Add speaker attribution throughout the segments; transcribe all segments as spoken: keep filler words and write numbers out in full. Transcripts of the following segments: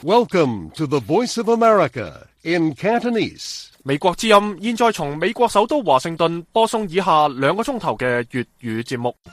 Speaker 1: Welcome to the Voice of America in Cantonese.
Speaker 2: 美國之音現在從美國首都華盛頓播送以下兩個鐘頭嘅粵語節目。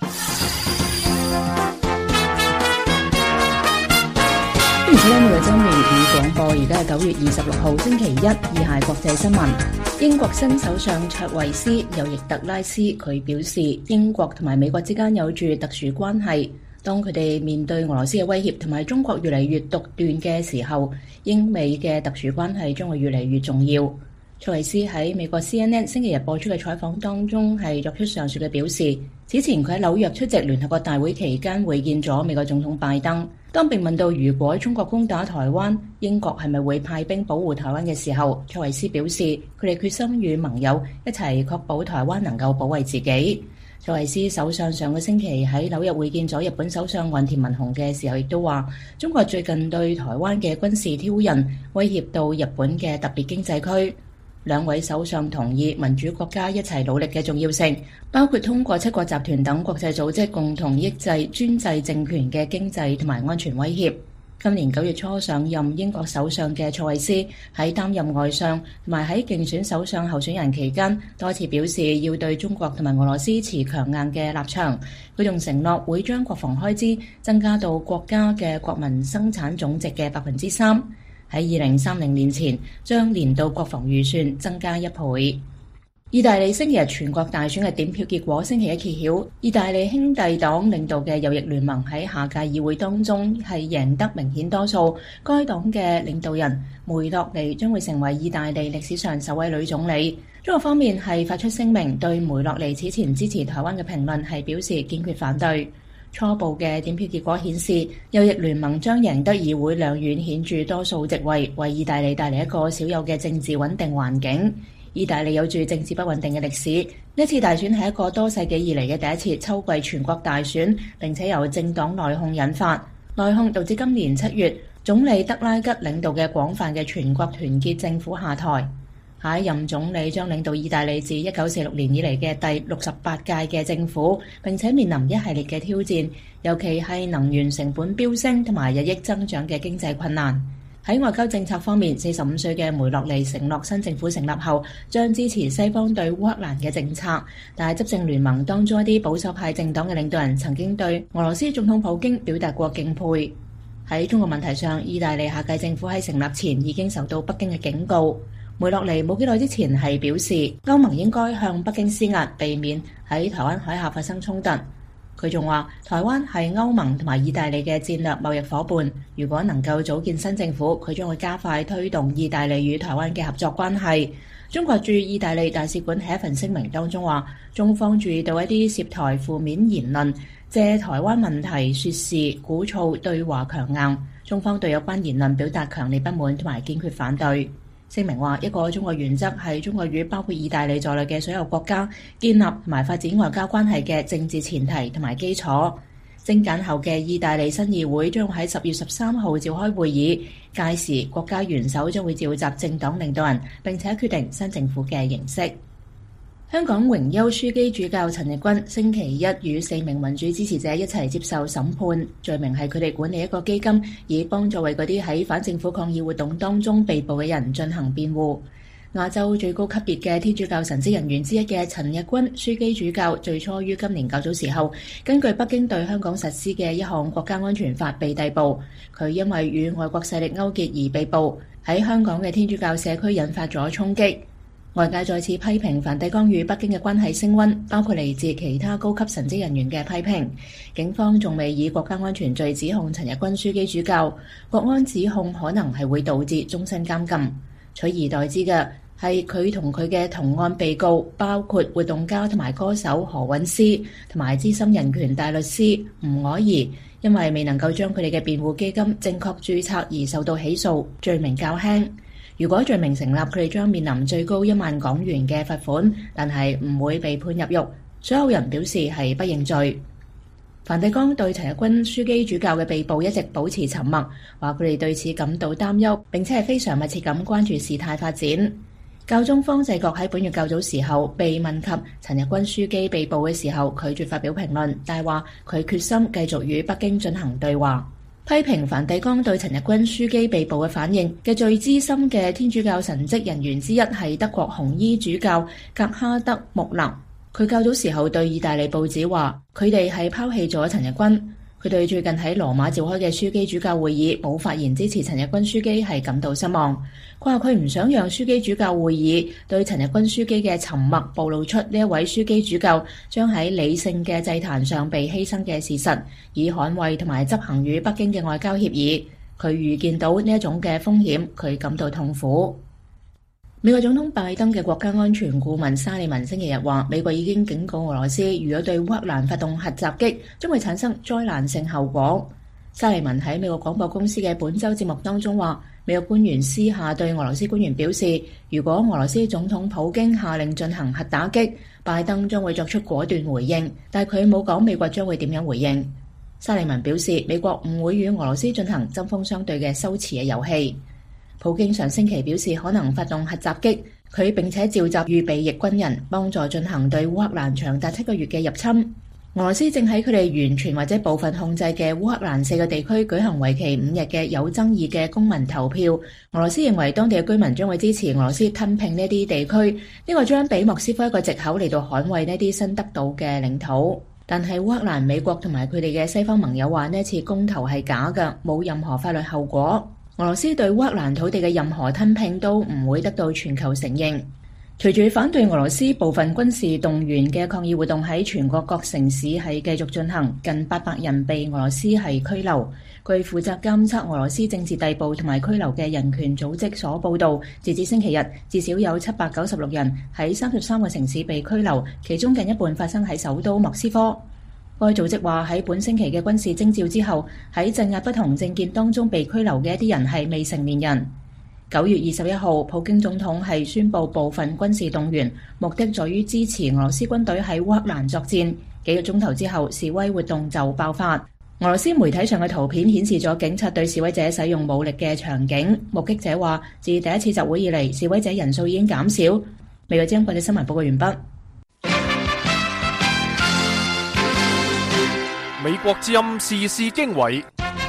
Speaker 3: 歡迎收聽每個周嘅粵語廣播，而家係九月二十六號星期一，以下國際新聞。英國新首相卓慧思右翼特拉斯佢表示，英國同埋美國之間有住特殊關係。當佢哋面對俄羅斯嘅威脅同埋中國越嚟越獨斷嘅時候，英美嘅特殊關係將會越嚟越重要。卓慧思喺美國 C N N 星期日播出嘅採訪當中係作出上述嘅表示。此前佢喺紐約出席聯合國大會期間會見咗美國總統拜登。當被問到如果中國攻打台灣，英國係咪會派兵保護台灣嘅時候，卓慧思表示佢哋決心與盟友一齊確保台灣能夠保衛自己。卓慧思首相上個星期喺紐約會見咗日本首相岸田文雄嘅時候，亦都話中國最近對台灣嘅軍事挑釁威脅到日本嘅特別經濟區。兩位首相同意民主國家一齊努力嘅重要性，包括通過七國集團等國際組織共同抑制專制政權嘅經濟同埋安全威脅。今年九月初上任英國首相嘅卓慧思喺擔任外相同埋喺競選首相候選人期間，多次表示要對中國同埋俄羅斯持強硬嘅立場。佢仲承諾會將國防開支增加到國家嘅國民生產總值嘅百分之三。喺二零三零年前，將年度國防預算增加一倍。意大利星期日全國大選嘅點票結果星期一揭曉，意大利兄弟黨領導嘅右翼聯盟喺下屆議會當中係贏得明顯多數。該黨嘅領導人梅洛尼將會成為意大利歷史上首位女總理。中國方面係發出聲明，對梅洛尼此前支持台灣嘅評論係表示堅決反對。初步嘅點票結果顯示，右翼聯盟將贏得議會兩院顯著多數席位，為意大利帶嚟一個少有嘅政治穩定環境。意大利有住政治不穩定嘅歷史，呢次大選係一個多世紀以嚟嘅第一次秋季全國大選，並且由政黨內訌引發。內訌導致今年七月總理德拉吉領導嘅廣泛嘅全國團結政府下台。下一任總理將領導意大利自一九四六年以嚟嘅第六十八屆嘅政府，並且面臨一系列嘅挑戰，尤其係能源成本飆升同埋日益增長嘅經濟困難。喺外交政策方面，四十五歲嘅梅洛尼承諾新政府成立後將支持西方對烏克蘭嘅政策，但係執政聯盟當中一啲保守派政黨嘅領導人曾經對俄羅斯總統普京表達過敬佩。喺中國問題上，意大利下屆政府喺成立前已經受到北京嘅警告。梅洛尼冇幾耐之前係表示，歐盟應該向北京施壓，避免喺台灣海峽發生衝突。佢仲話，台灣係歐盟同埋意大利嘅戰略貿易夥伴，如果能夠組建新政府，佢將會加快推動意大利與台灣嘅合作關係。中國駐意大利大使館喺一份聲明當中話，中方注意到一啲涉台負面言論，借台灣問題說事，鼓噪對華強硬。中方對有關言論表達強烈不滿同埋堅決反對。聲明話，一個中國原則係中國與包括意大利在內嘅所有國家建立同埋發展外交關係嘅政治前提同埋基礎。精簡後嘅意大利新議會將喺十月十三號召開會議，屆時國家元首將會召集政黨領導人，並且決定新政府嘅形式。香港榮休樞機主教陳日君星期一與四名民主支持者一齊接受審判，罪名係佢哋管理一個基金，以幫助為嗰啲喺反政府抗議活動當中被捕嘅人進行辯護。亞洲最高級別嘅天主教神職人員之一嘅陳日君樞機主教，最初於今年較早時候，根據北京對香港實施嘅一項國家安全法被逮捕。佢因為與外國勢力勾結而被捕，喺香港嘅天主教社區引發咗衝擊。外界再次批評梵蒂岡與北京嘅關係升溫，包括嚟自其他高級神職人員嘅批評。警方仲未以國家安全罪指控陳日君樞機主教，國安指控可能係會導致終身監禁。取而代之嘅係佢同佢嘅同案被告，包括活動家同埋歌手何韻詩同埋資深人權大律師吳靄儀，因為未能夠將佢哋嘅辯護基金正確註冊而受到起訴，罪名較輕。如果罪名成立，佢哋將面臨最高一萬港元嘅罰款，但係唔會被判入獄。所有人表示係不認罪。梵蒂岡對陳日君樞機主教嘅被捕一直保持沉默，話佢哋對此感到擔憂，並且係非常密切咁關注事態發展。教宗方濟各喺本月較早時候被問及陳日君樞機被捕嘅時候，拒絕發表評論，但係話佢決心繼續與北京進行對話。 批評梵蒂岡對陳日君樞機被捕嘅反應嘅最資深嘅天主教神職人員之一係德國紅衣主教格哈德穆勒。佢較早時候對意大利報紙話，佢哋係拋棄咗陳日君。佢對最近喺羅馬召開嘅樞機主教會議冇發言支持陳日君樞機係感到失望。佢話佢唔想讓樞機主教會議對陳日君樞機嘅沉默暴露出呢一位樞機主教將喺理性嘅祭壇上被犧牲嘅事實，以捍衛同埋執行與北京嘅外交協議。佢預見到呢一種嘅風險，佢感到痛苦。美國總統拜登嘅國家安全顧問沙利文星期日話，美國已經警告俄羅斯，如果對烏克蘭發動核襲擊，將會產生災難性後果。沙利文喺美國廣播公司嘅本周節目當中話，美國官員私下對俄羅斯官員表示，如果俄羅斯總統普京下令進行核打擊，拜登將會作出果斷回應，但係佢冇講美國將會點樣回應。沙利文表示，美國唔會與俄羅斯進行針鋒相對嘅修辭嘅遊戲。普京上星期表示可能發動核襲擊，佢並且召集預備役軍人幫助進行對烏克蘭長達七個月嘅入侵。俄羅斯正喺佢哋完全或者部分控制嘅烏克蘭四個地區舉行為期五日嘅有爭議嘅公民投票。俄羅斯認為當地嘅居民將會支持俄羅斯吞併呢啲地區，呢個將俾莫斯科一個藉口嚟到捍衛呢啲新得到嘅領土。但係烏克蘭、美國同埋佢哋嘅西方盟友話呢次公投係假嘅，冇任何法律後果。俄羅斯對烏克蘭土地嘅任何吞併都唔會得到全球承認。隨住反對俄羅斯部分軍事動員嘅抗議活動喺全國各城市係繼續進行，近八百人被俄羅斯係拘留。據負責監測俄羅斯政治逮捕同埋拘留嘅人權組織所報導，截至星期日，至少有七百九十六人喺三十三個城市被拘留，其中近一半發生喺首都莫斯科。該組織話喺本星期嘅軍事徵召之後，喺鎮壓不同政見當中被拘留嘅一啲人係未成年人。九月二十一號，普京總統係宣布部分軍事動員，目的在於支持俄羅斯軍隊喺烏克蘭作戰。幾個鐘頭之後，示威活動就爆發。俄羅斯媒體上嘅圖片顯示咗警察對示威者使用武力嘅場景。目擊者話，自第一次集會以嚟，示威者人數已經減少。美國之音國際新聞報告完畢。
Speaker 2: 美國之音時事經緯，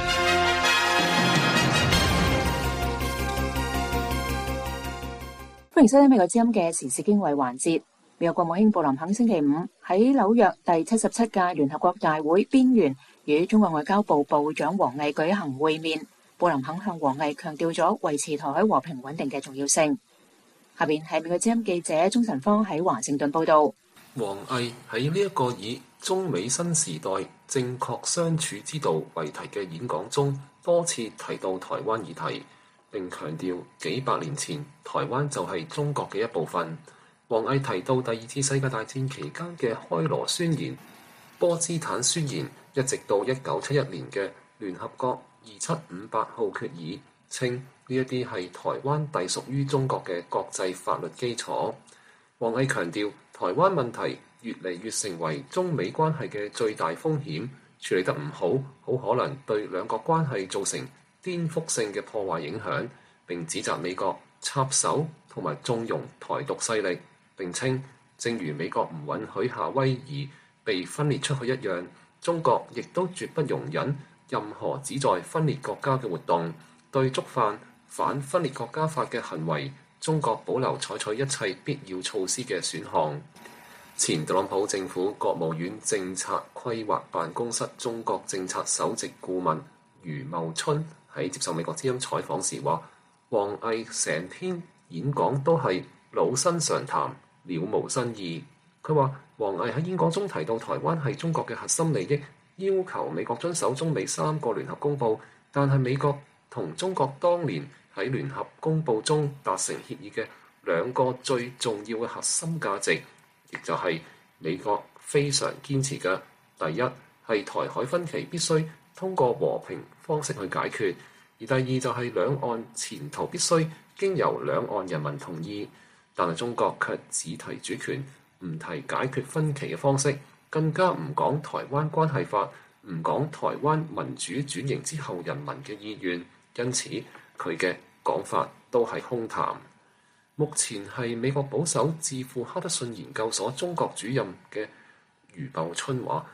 Speaker 3: 歡迎收聽美國之音嘅時事經緯環節。美國國務卿布林肯星期五喺紐約第七十七屆聯合國大會邊緣與中國外交部部長王毅舉行會面。布林肯向王毅強調咗維持台海和平穩定嘅重要性。下邊係美國之音記者鍾晨芳喺華盛頓報道。
Speaker 4: 王毅喺呢一個以中美新時代正確相處之道為題嘅演講中，多次提到台灣議題，並強調幾百年前台灣就係中國嘅一部分。王毅提到第二次世界大戰期間嘅開羅宣言、波茨坦宣言，一直到一九七一年嘅聯合國二七五八號決議，稱呢一啲係台灣隸屬於中國嘅國際法律基礎。王毅強調，台灣問題越嚟越成為中美關係嘅最大風險，處理得唔好，好可能對兩國關係造成顛覆性嘅破壞影響。並指責美國插手同埋縱容台獨勢力。並稱，正如美國唔允許夏威夷被分裂出去一樣，中國亦都絕不容忍任何旨在分裂國家嘅活動。對觸犯反分裂國家法嘅行為，中國保留採取一切必要措施嘅選項。前特朗普政府國務院政策規劃辦公室中國政策首席顧問余茂春喺接受美國之音採訪時話，王毅成篇演講都係老生常談，了無新意。佢話王毅喺演講中提到台灣係中國嘅核心利益，要求美國遵守中美三個聯合公報，但係美國同中國當年喺聯合公報中達成協議嘅兩個最重要嘅核心價值，亦就係美國非常堅持嘅，第一係台海分歧必須通過和平方式去解決，而第二就係兩岸前途必須經由兩岸人民同意。但係中國卻只提主權，唔提解決分歧嘅方式，更加唔講台灣關係法，唔講台灣民主轉型之後人民嘅意願，因此佢嘅講法都係空談。目前係美國保守智庫哈德遜研究所中國主任嘅余茂春話，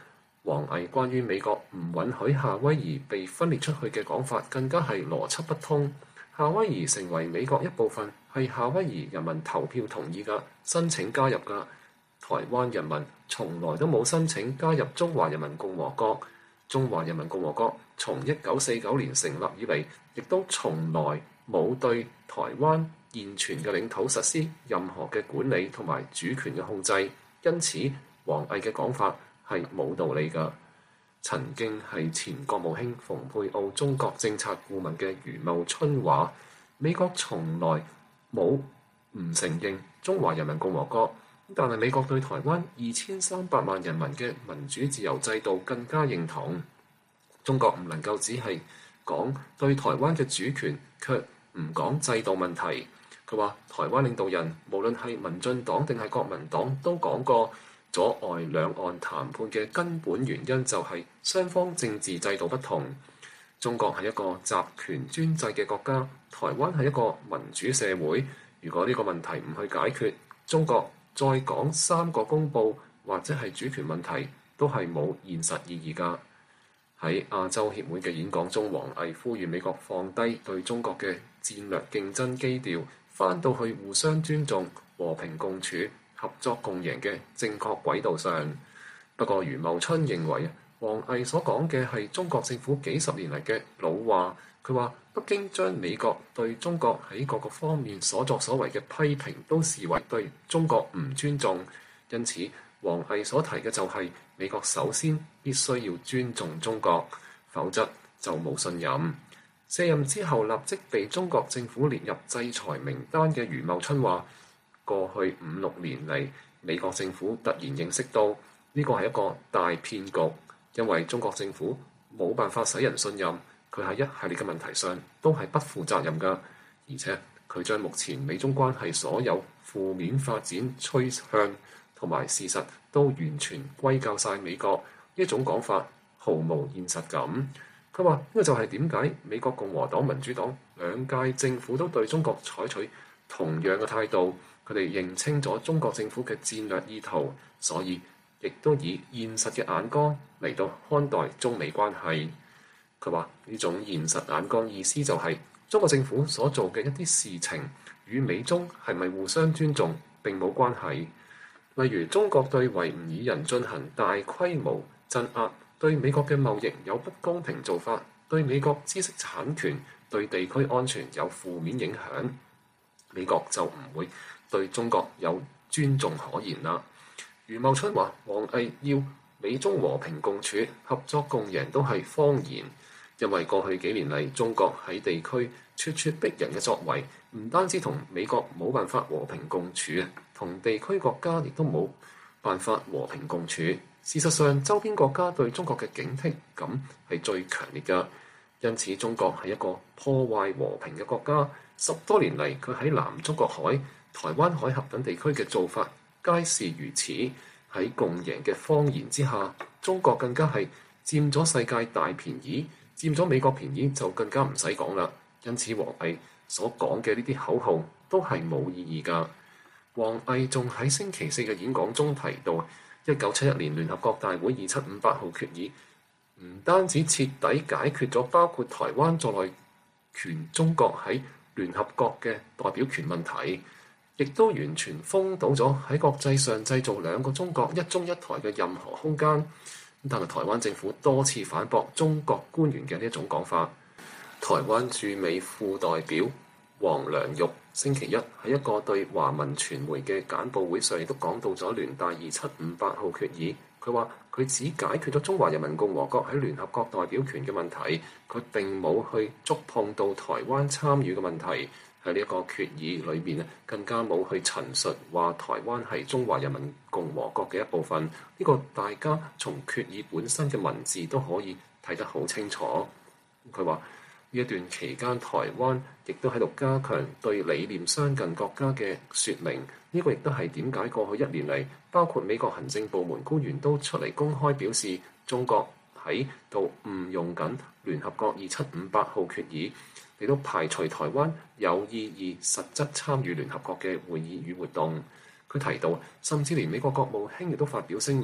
Speaker 4: 王毅關於美國唔允許夏威夷被分裂出去嘅講法，更加係邏輯不通。夏威夷成為美國一部分，係夏威夷人民投票同意嘅，申請加入嘅。台灣人民從來都冇申請加入中華人民共和國。中華人民共和國從一九四九年成立以嚟，亦都從來冇對台灣現存嘅領土實施任何嘅管理同埋主權嘅控制。因此，王毅嘅講法係冇道理㗎。曾經係前國務卿蓬佩奧中國政策顧問嘅余茂春話：美國從來冇唔承認中華人民共和國，但係美國對台灣二千三百萬人民嘅民主自由制度更加認同。中國唔能夠只係講對台灣嘅主權，卻唔講制度問題。佢話台灣領導人無論係民進黨定係國民黨都講過，阻礙兩岸談判嘅根本原因就係雙方政治制度不同。中國係一個集權專制嘅國家，台灣係一個民主社會。如果呢個問題唔去解決，中國再講三個公報或者係主權問題，都係冇現實意義㗎。喺亞洲協會嘅演講中，王毅呼籲美國放低對中國嘅戰略競爭基調，翻到去互相尊重、和平共處、合作共贏嘅正確軌道上。不過，余茂春認為，王毅所講嘅係中國政府幾十年嚟嘅老話。佢話北京將美國對中國喺各個方面所作所為嘅批評都視為對中國唔尊重，因此王毅所提嘅就係美國首先必須要尊重中國，否則就冇信任。卸任之後立即被中國政府列入制裁名單嘅余茂春話：過去五六年嚟，美國政府突然認識到呢個係一個大騙局，因為中國政府冇辦法使人信任。佢喺一系列嘅問題上都係不負責任㗎，而且佢將目前美中關係所有負面發展趨向同埋事實都完全歸咎晒美國，呢一種講法毫無現實感。佢話呢個就係點解美國共和黨、民主黨兩屆政府都對中國採取同樣嘅態度，佢哋認清咗中國政府嘅戰略意圖，所以亦都以現實嘅眼光嚟到看待中美關係。佢話呢種現實眼光意思就係、是、中國政府所做嘅一啲事情與美中係咪互相尊重並冇關係。例如中國對維吾爾人進行大規模鎮壓，對美國嘅貿易有不公平做法，對美國知識產權、對地區安全有負面影響，美國就唔會對中國有尊重可言啦。余茂春話：王毅要美中和平共處、合作共贏都係謊言。因為過去幾年嚟，中國喺地區咄咄逼人嘅作為，唔單止同美國冇辦法和平共處，同地區國家亦都冇辦法和平共處。事實上，周邊國家對中國嘅警惕感係最強烈㗎。因此，中國係一個破壞和平嘅國家。十多年嚟，佢喺南中國海、台灣海峽等地區嘅做法皆是如此。喺共贏嘅謊言之下，中國更加係佔咗世界大便宜。佔咗美國便宜就更加唔使講啦，因此王毅所講嘅呢啲口號都係冇意義㗎。王毅仲喺星期四嘅演講中提到，一九七一年聯合國大會二七五八號決議唔單止徹底解決咗包括台灣在內全中國喺聯合國嘅代表權問題，亦都完全封堵咗喺國際上製造兩個中國、一中一台嘅任何空間。但係台灣政府多次反駁中國官員嘅呢一種講法。台灣駐美副代表黃良玉星期一喺一個對華文傳媒嘅簡報會上，亦都講到咗聯大二七五八號決議。佢話佢只解決咗中華人民共和國喺聯合國代表權嘅問題，佢並冇去觸碰到台灣參與嘅問題。喺呢一個決議裏面，更加冇去陳述話台灣係中華人民共和國嘅一部分。呢個大家從決議本身嘅文字都可以睇得好清楚。佢話呢一段期間，台灣亦都喺度加強對理念相近國家嘅説明。呢個亦都係點解過去一年嚟，包括美國行政部門官員都出嚟公開表示，中國喺度誤用緊聯合國二七五八號決議，嚟到排除台灣有意義實質參與聯合國嘅會議與活動。佢提到，甚至連美國國務卿亦都發表聲明，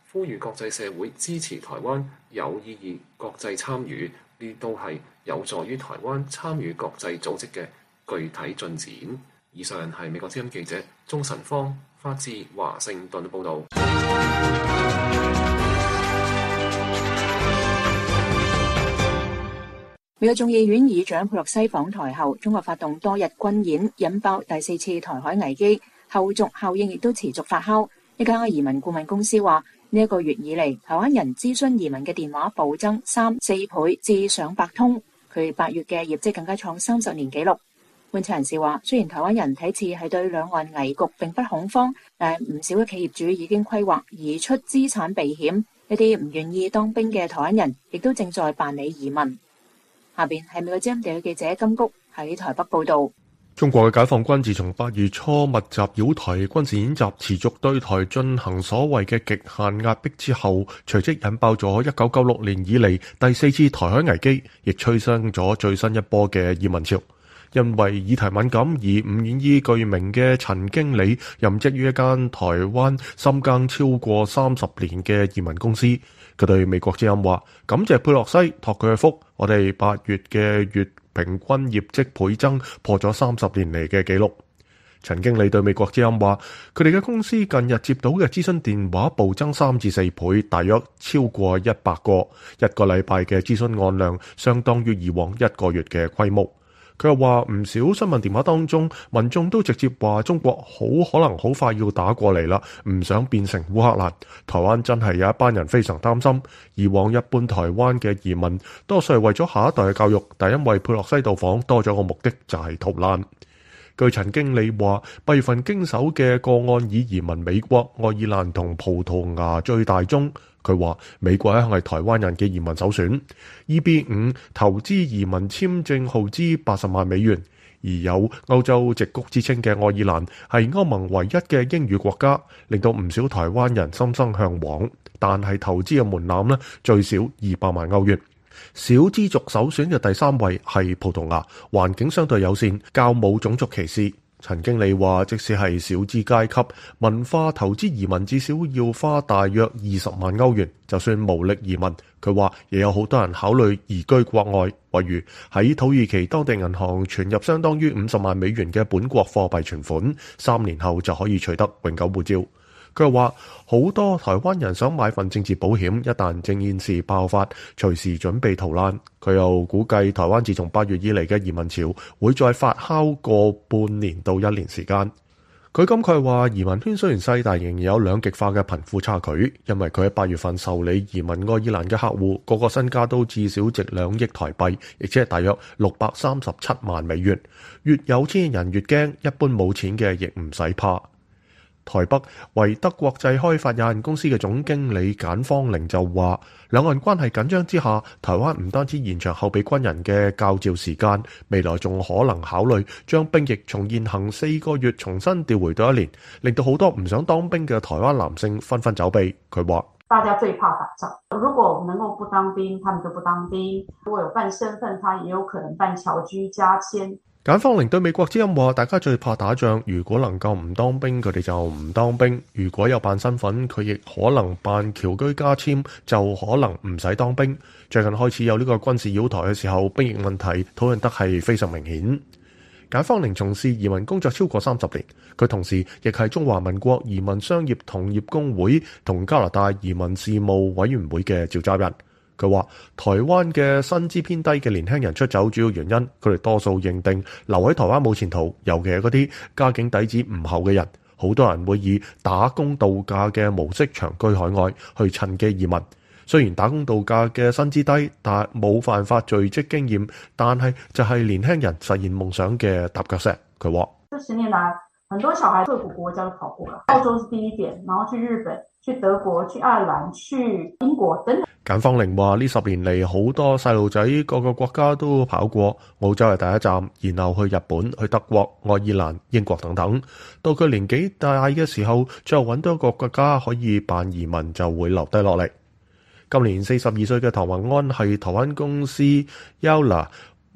Speaker 4: 呼籲國際社會支持台灣有意義國際參與，呢都係有助於台灣參與國際組織嘅具體進展。以上係美國之音記者鍾晨芳發自華盛頓報導。
Speaker 3: 美國眾議院議長佩洛西訪台後，中國發動多日軍演，引爆第四次台海危機，後續效應亦都持續發酵。一家移民顧問公司話，呢一個月以嚟，台灣人諮詢移民嘅電話暴增三四倍至上百通。佢八月嘅業績更加創三十年紀錄。觀察人士話，雖然台灣人睇似係對兩岸危局並不恐慌，但唔少嘅企業主已經規劃移出資產避險。一啲唔願意當兵嘅台灣人，亦都正在辦理移民。下邊係美國之音地記者金谷喺台北報道。
Speaker 5: 中國嘅解放軍自從八月初密集擾台軍事演習，持續對台進行所謂嘅極限壓迫之後，隨即引爆咗一九九六年以嚟第四次台海危機，亦催生咗最新一波嘅移民潮。因為議題敏感而唔願意具名嘅陳經理，任職於一間台灣深耕超過三十年嘅移民公司。佢對美國之音話：感謝佩洛西託佢嘅福，我哋八月嘅月平均業績倍增，破咗三十年嚟嘅紀錄。陳經理對美國之音話：佢哋嘅公司近日接到嘅諮詢電話暴增三至四倍，大約超過一百個，一個禮拜嘅諮詢案量相當於以往一個月嘅規模。佢又話唔少詢問電話當中，民眾都直接話中國好可能好快要打過嚟啦，唔想變成烏克蘭。台灣真係有一班人非常擔心。以往一般台灣嘅移民多數係為咗下一代嘅教育，但因為佩洛西到訪多咗個目的就係逃難。據陳經理話，八月份經手嘅個案以移民美國、愛爾蘭同葡萄牙最大宗。佢話美國一向係台灣人嘅移民首選。E B 五投資移民簽證耗資八十萬美元，而有歐洲矽谷之稱嘅愛爾蘭係歐盟唯一嘅英語國家，令到唔少台灣人心生向往。但係投資嘅門檻呢，最少二百萬歐元。小資族首選嘅第三位係葡萄牙，環境相對友善，較冇種族歧視。陳經理話，即使係小資階級，文化投資移民至少要花大約二十萬歐元。就算無力移民，佢話亦有好多人考慮移居國外，例如喺土耳其當地銀行存入相當於五十萬美元嘅本國貨幣存款，三年後就可以取得永久護照。佢又話，好多台灣人想買份政治保險，一旦政變時爆發，隨時準備逃難。佢又估計台灣自從八月以嚟嘅移民潮會再發酵過半年到一年時間。佢感慨話，移民圈雖然細，但仍然有兩極化嘅貧富差距，因為佢喺八月份受理移民愛爾蘭嘅客戶，個個身家都至少值兩億台幣，亦即係大約六百三十七萬美元。越有錢人越驚，一般冇錢嘅亦唔使怕。台北維德國際開發有限公司嘅總經理簡方玲就話，兩岸關係緊張之下，台灣唔單止延長後備軍人嘅教召時間，未來仲可能考慮將兵役從現行四個月重新調回到一年，令到好多唔想當兵嘅台灣男性紛紛走避。佢話：
Speaker 6: 大家最怕打仗，如果能夠不當兵，他們就不當兵；如果有辦身份，他也有可能辦僑居加簽。
Speaker 5: 簡方玲對美國之音話：大家最怕打仗，如果能夠唔當兵，佢哋就唔當兵；如果有辦身份，佢亦可能辦僑居加簽，就可能唔使當兵。最近開始有呢個軍事擾台嘅時候，兵役問題討論得係非常明顯。簡方玲從事移民工作超過三十年，佢同時亦係中華民國移民商業同業公會同加拿大移民事務委員會嘅召集人。佢話：台灣嘅薪資偏低嘅年輕人出走，主要原因佢哋多數認定留喺台灣冇前途，尤其係嗰啲家境底子唔厚嘅人。好多人會以打工度假嘅模式長居海外，去趁機移民。雖然打工度假嘅薪資低，但冇辦法聚積經驗，但係就係年輕人實現夢想嘅踏腳石。佢話：
Speaker 6: 這十年來，很多小孩各個國家都跑過了，澳洲是第一點，然後去日本、去德國、去愛爾蘭、去英國等等。
Speaker 5: 簡方玲話：呢十年嚟，好多細路仔各個國家都跑過，澳洲係第一站，然後去日本、去德國、愛爾蘭、英國等等。到佢年紀大嘅時候，最後揾到一個國家可以辦移民，就會留低落嚟。今年四十二歲嘅唐宏安係台灣公司 Yola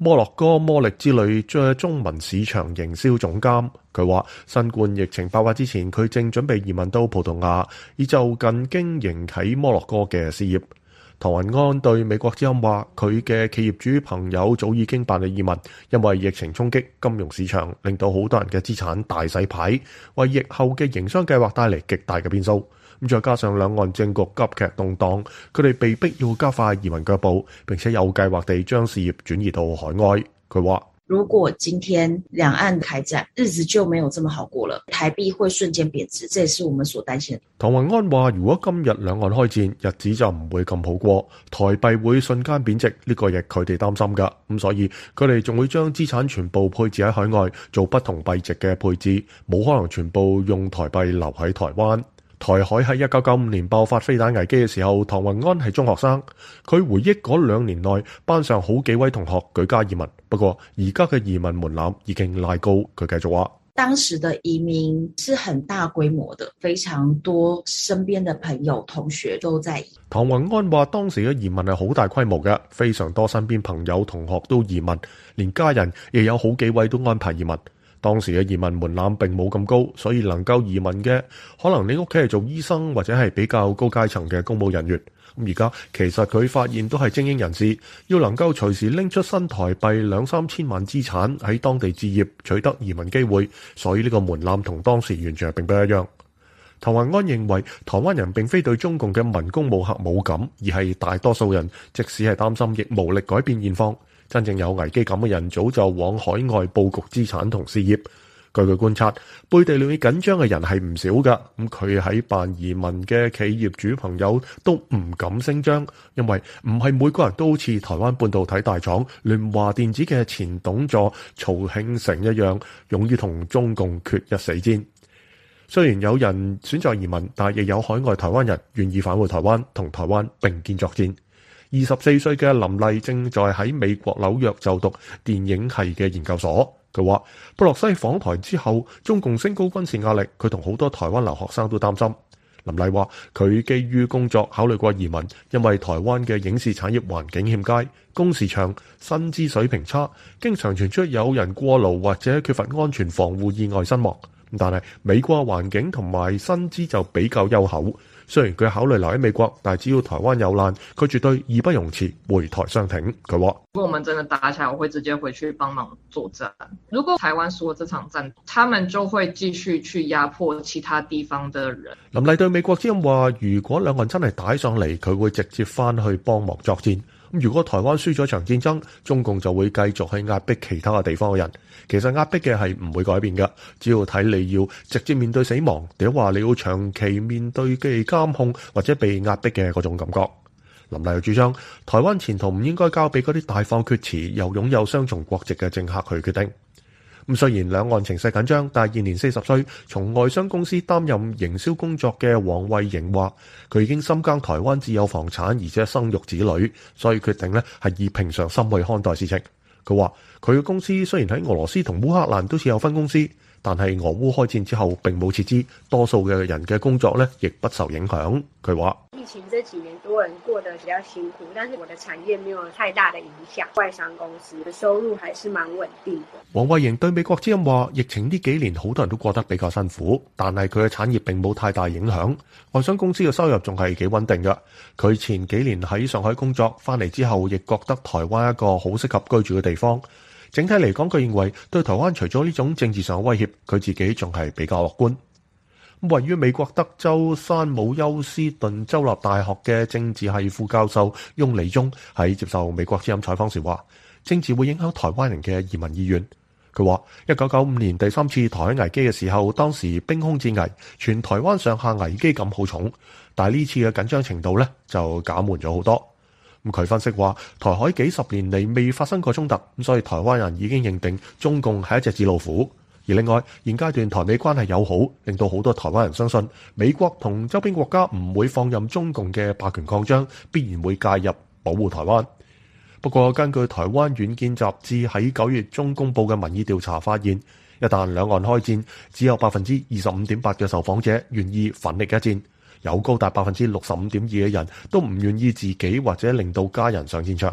Speaker 5: 摩洛哥魔力之旅嘅中文市場營銷總監，佢話新冠疫情爆發之前，佢正準備移民到葡萄牙，以就近經營喺摩洛哥嘅事業。唐雲安對美國之音話，佢嘅企業主朋友早已經辦理移民，因為疫情衝擊金融市場，令到好多人嘅資產大洗牌，為疫後嘅營商計劃帶嚟極大嘅變數。咁再加上兩岸政局急劇動盪，佢哋被逼要加快移民腳步，並且有計劃地將事業轉移到海外。佢話：
Speaker 7: 如果今天兩岸開戰，日子就沒有這麼好過了，台幣會瞬間貶值，這也是我們所擔心的。
Speaker 5: 唐雲安話：如果今日兩岸開戰，日子就唔會咁好過，台幣會瞬間貶值，呢個亦佢哋擔心㗎。咁所以佢哋仲會將資產全部配置喺海外，做不同幣值嘅配置，冇可能全部用台幣留喺台灣。台海喺一九九五年爆發飛彈危機嘅時候，唐雲安係中學生。佢回憶嗰兩年內班上好幾位同學舉家移民，不過而家嘅移民門檻已經拉高。佢繼續話：
Speaker 7: 當時的移民是很大規模的，非常多身邊的朋友同學都在移。
Speaker 5: 唐雲安話：當時嘅移民係好大規模嘅，非常多身邊朋友同學都移民，連家人亦有好幾位都安排移民。當時嘅移民門檻並冇咁高，所以能夠移民嘅可能你屋企係做醫生或者係比較高階層嘅公務人員。咁而家其實佢發現都係精英人士，要能夠隨時拎出新台幣兩三千萬資產喺當地置業，取得移民機會，所以呢個門檻同當時完全係並不一樣。唐雲安認為台灣人並非對中共嘅文攻武嚇冇感，而係大多數人即使係擔心，亦無力改變現況。真正有危機感嘅人早就往海外佈局資產同事業。據佢觀察，背地裏面緊張嘅人係唔少㗎。咁佢喺辦移民嘅企業主朋友都唔敢聲張，因為唔係每個人都好似台灣半導體大廠聯華電子嘅前董座曹慶成一樣，勇於同中共決一死戰。雖然有人選擇移民，但亦有海外台灣人願意返回台灣，同台灣並肩作戰。二十四歲嘅林麗正在喺美國紐約就讀電影系嘅研究所。佢話：佩洛西訪台之後，中共升高軍事壓力，佢同好多台灣留學生都擔心。林麗話：佢基於工作考慮過移民，因為台灣嘅影視產業環境欠佳，工時長，薪資水平差，經常傳出有人過勞或者缺乏安全防護意外身亡。但係美國環境同埋薪資就比較優厚。雖然佢考慮留喺美國，但係只要台灣有難，佢絕對義不容辭回台相挺。佢話：
Speaker 8: 如果我們真的打起來，我會直接回去幫忙作戰。如果台灣輸了這場戰，他們就會繼續去壓迫其他地方的人。
Speaker 5: 林麗對美國之音話：如果兩岸真係打上嚟，佢會直接翻去幫忙作戰。咁如果台灣輸咗場戰爭，中共就會繼續去壓迫其他嘅地方嘅人。其實壓迫嘅係唔會改變嘅，只要睇你要直接面對死亡，定話你要長期面對嘅監控或者被壓迫嘅嗰種感覺。林麗又主張，台灣前途唔應該交俾嗰啲大放厥詞又擁有雙重國籍嘅政客去決定。咁雖然兩岸情勢緊張，但係現年四十歲，從外商公司擔任營銷工作嘅黃慧瑩話，佢已經深耕台灣自有房產，而且生育子女，所以決定呢係以平常心去看待事情。佢話佢嘅公司雖然喺俄羅斯同烏克蘭都設有分公司，但係俄烏開戰之後並冇撤資，多數嘅人嘅工作呢亦不受影響。佢話：
Speaker 9: 疫情這幾年多人過得比較辛苦，但是我的產業沒有太大的影響，外商公司的收入還是蠻穩定的。
Speaker 5: 黃慧瑩對美國之音話：疫情呢幾年好多人都過得比較辛苦，但係佢嘅產業並冇太大影響，外商公司嘅收入仲係幾穩定嘅。佢前幾年喺上海工作，翻嚟之後亦覺得台灣一個好適合居住嘅地方。整體嚟講，佢認為對台灣除咗呢種政治上嘅威脅，佢自己仲係比較樂觀。位於美國德州山姆休斯頓州立大學嘅政治系副教授翁理中喺接受美國之音採訪時話：政治會影響台灣人嘅移民意願。佢話：一九九五年第三次台海危機嘅時候，當時兵凶戰危，全台灣上下危機感好重，但係呢次嘅緊張程度呢就減緩咗好多。咁佢分析話，台海幾十年嚟未發生過衝突，咁所以台灣人已經認定中共係一隻紙老虎。而另外，現階段台美關係友好，令到好多台灣人相信美國同周邊國家唔會放任中共嘅霸權擴張，必然會介入保護台灣。不過，根據台灣遠見雜誌喺九月中公佈嘅民意調查發現，一旦兩岸開戰，只有百分之二十五點八嘅受訪者願意奮力一戰，有高達百分之六十五點二嘅人都唔願意自己或者令到家人上戰場。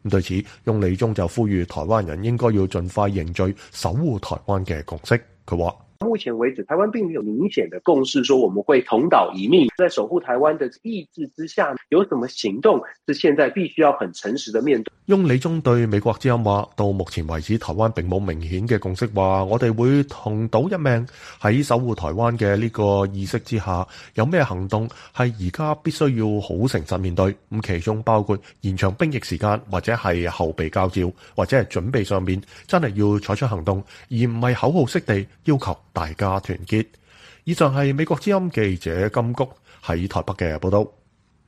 Speaker 5: 對此，翁理忠就呼籲台灣人應該要盡快凝聚守護台灣嘅共識。佢話：
Speaker 10: 目前為止，台灣並沒有明顯的共識，說我們會同島一命。在守護台灣的意志之下，有什麼行動是現在必須要很誠實的面對。
Speaker 5: 翁理忠對美國之音話：到目前為止，台灣並冇明顯嘅共識，話我哋會同島一命。喺守護台灣嘅呢個意識之下，有咩行動係而家必須要好誠實面對？咁其中包括延長兵役時間，或者係後備教召，或者係準備上面真係要採取行動，而唔係口號式地要求大家團結。以上係美國之音記者金谷喺台北嘅報道。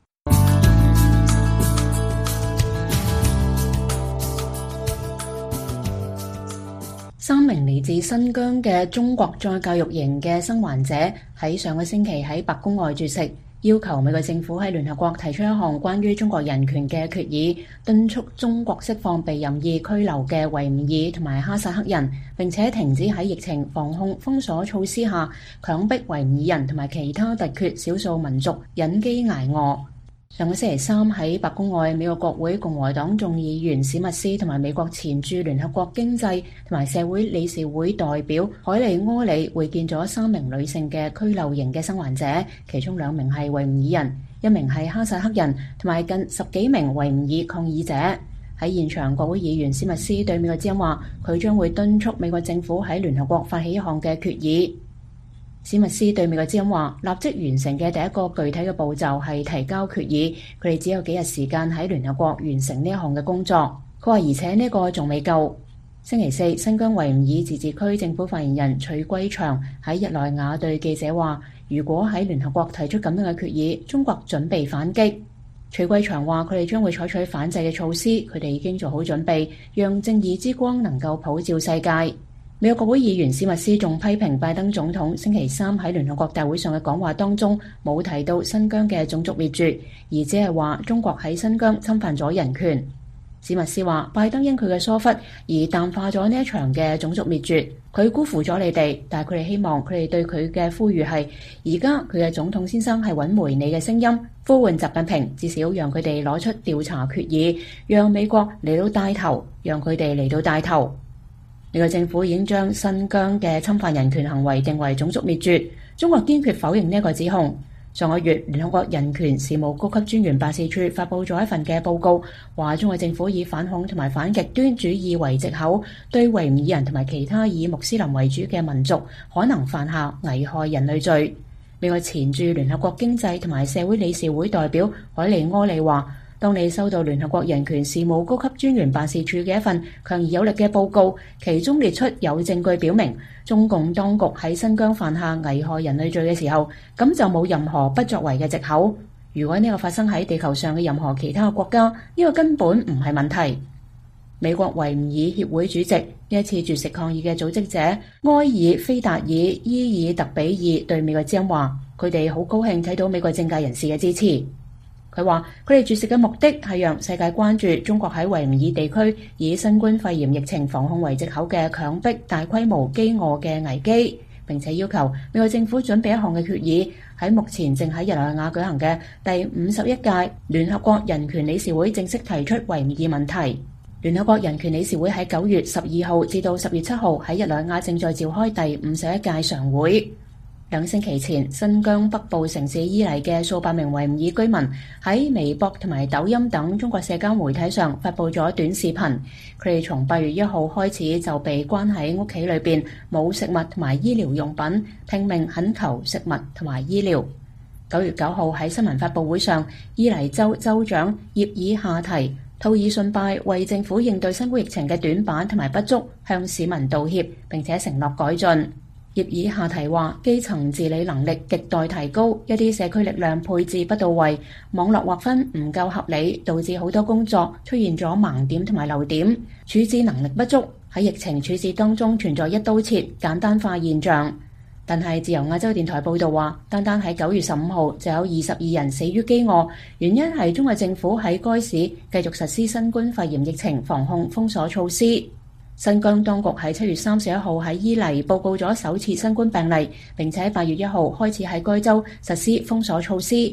Speaker 3: 三名嚟自新疆嘅中國再教育營嘅生還者喺上個星期喺白宮外絕食，要求美國政府喺聯合國提出一項關於中國人權嘅決議，敦促中國釋放被任意拘留嘅維吾爾同埋哈薩克人，並且停止喺疫情防控封鎖措施下強迫維吾爾人同埋其他突厥少數民族忍飢挨餓。上個星期三喺白宮外，美國國會共和黨眾議員史密斯同埋美國前駐聯合國經濟同埋社會理事會代表海利柯里會見咗三名女性嘅拘留營嘅生還者，其中兩名係維吾爾人，一名係哈薩克人，同埋近十幾名維吾爾抗議者。喺現場，國會議員史密斯對美國之音話，佢將會敦促美國政府喺聯合國發起一項嘅決議。史密斯對美國之音話，立即完成嘅第一個具體嘅步驟係提交決議，佢哋只有幾日時間喺聯合國完成呢一項嘅工作。佢話，而且呢個仲未夠。星期四，新疆維吾爾自治區政府發言人徐桂祥喺日內瓦對記者話，如果喺聯合國提出咁樣嘅決議，中國準備反擊。徐桂祥話，佢哋將會採取反制嘅措施，佢哋已經做好準備，讓正義之光能夠普照世界。美國國會議員史密斯仲批評拜登總統星期三喺聯合國大會上嘅講話當中冇提到新疆嘅種族滅絕，而只係話中國喺新疆侵犯咗人權。史密斯話，拜登因佢嘅疏忽而淡化咗呢一場嘅種族滅絕，佢辜負咗你哋，但係佢哋希望佢哋對佢嘅呼籲係，而家佢嘅總統先生係揾回你嘅聲音，呼喚習近平，至少讓佢哋攞出調查決議，讓美國嚟到帶頭，讓佢哋嚟到帶頭。美國政府已經將新疆嘅侵犯人權行為定為種族滅絕，中國堅決否認呢一個指控。上個月，聯合國人權事務高級專員辦事處發佈咗一份嘅報告，話中國政府以反恐同埋反極端主義為藉口，對維吾爾人同埋其他以穆斯林為主嘅民族可能犯下危害人類罪。美國前駐聯合國經濟同埋社會理事會代表海利柯里話，當你收到聯合國人權事務高級專員辦事處嘅一份強而有力嘅報告，其中列出有證據表明中共當局喺新疆犯下危害人類罪嘅時候，咁就冇任何不作為嘅藉口。如果呢個發生喺地球上嘅任何其他國家，呢個根本唔係問題。美國維吾爾協會主席，呢一次絕食抗議嘅組織者埃爾菲達爾伊爾特比爾對美國之音話，佢哋好高興睇到美國政界人士嘅支持。佢話：佢哋絕食嘅目的係讓世界關注中國喺維吾爾地區以新冠肺炎疫情防控為藉口嘅強迫大規模飢餓嘅危機，並且要求美國政府準備一項嘅決議，喺目前正喺日內瓦舉行嘅第五十一屆聯合國人權理事會正式提出維吾爾問題。聯合國人權理事會喺九月十二號至到十月七號喺日內瓦正在召開第五十一屆常會。兩星期前，新疆北部城市伊犁嘅數百名維吾爾居民喺微博同埋抖音等中國社交媒體上發佈咗短視頻。佢哋從八月一號開始就被關喺屋企裏邊，冇食物同埋醫療用品，拼命懇求食物同埋醫療。九月九號喺新聞發佈會上，伊犁州州長葉爾夏提吐爾遜拜為政府應對新冠疫情嘅短板同埋不足向市民道歉，並且承諾改進。葉爾夏提話，基層治理能力亟待提高，一啲社區力量配置不到位，網絡劃分唔夠合理，導致好多工作出現咗盲點同埋漏點，處置能力不足，喺疫情處置當中存在一刀切、簡單化現象。但係自由亞洲電台報道話，單單喺九月十五號就有二十二人死於飢餓，原因係中國政府喺該市繼續實施新冠肺炎疫情防控封鎖措施。新疆當局喺七月三十一號喺伊犁報告咗首次新冠病例，並且喺八月一號開始喺該州實施封鎖措施。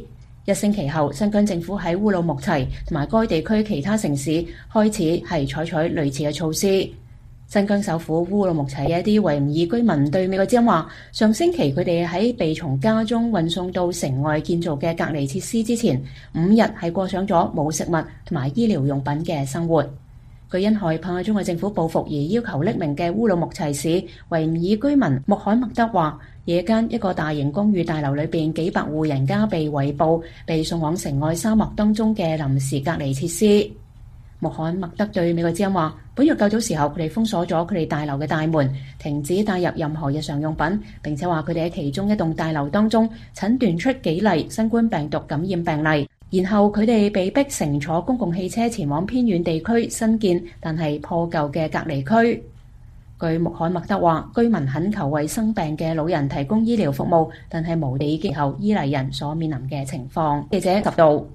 Speaker 3: 一星期後，新疆政府喺烏魯木齊同埋該地區其他城市開始係採取類似嘅措施。新疆首府烏魯木齊嘅一啲維吾爾居民對美國之音話，上星期佢哋喺被從家中運送到城外建造嘅隔離設施之前，五日係過上咗冇食物同埋醫療用品嘅生活。據因害怕中國政府報復而要求匿名嘅烏魯木齊市維吾爾居民穆罕默德話，夜間一個大型公寓大樓裏邊幾百戶人家被圍捕，被送往城外沙漠當中嘅臨時隔離設施。穆罕默德對美國之音話，本月較早時候佢哋封鎖咗佢哋大樓嘅大門，停止帶入任何日常用品，並且話佢哋喺其中一棟大樓當中診斷出幾例新冠病毒感染病例。然後佢哋被逼乘坐公共汽車前往偏遠地區新建但係破舊嘅隔離區。據穆罕默德話，居民懇求為生病嘅老人提供醫療服務，但係無地以後伊犁人所面臨嘅情況。記者十度。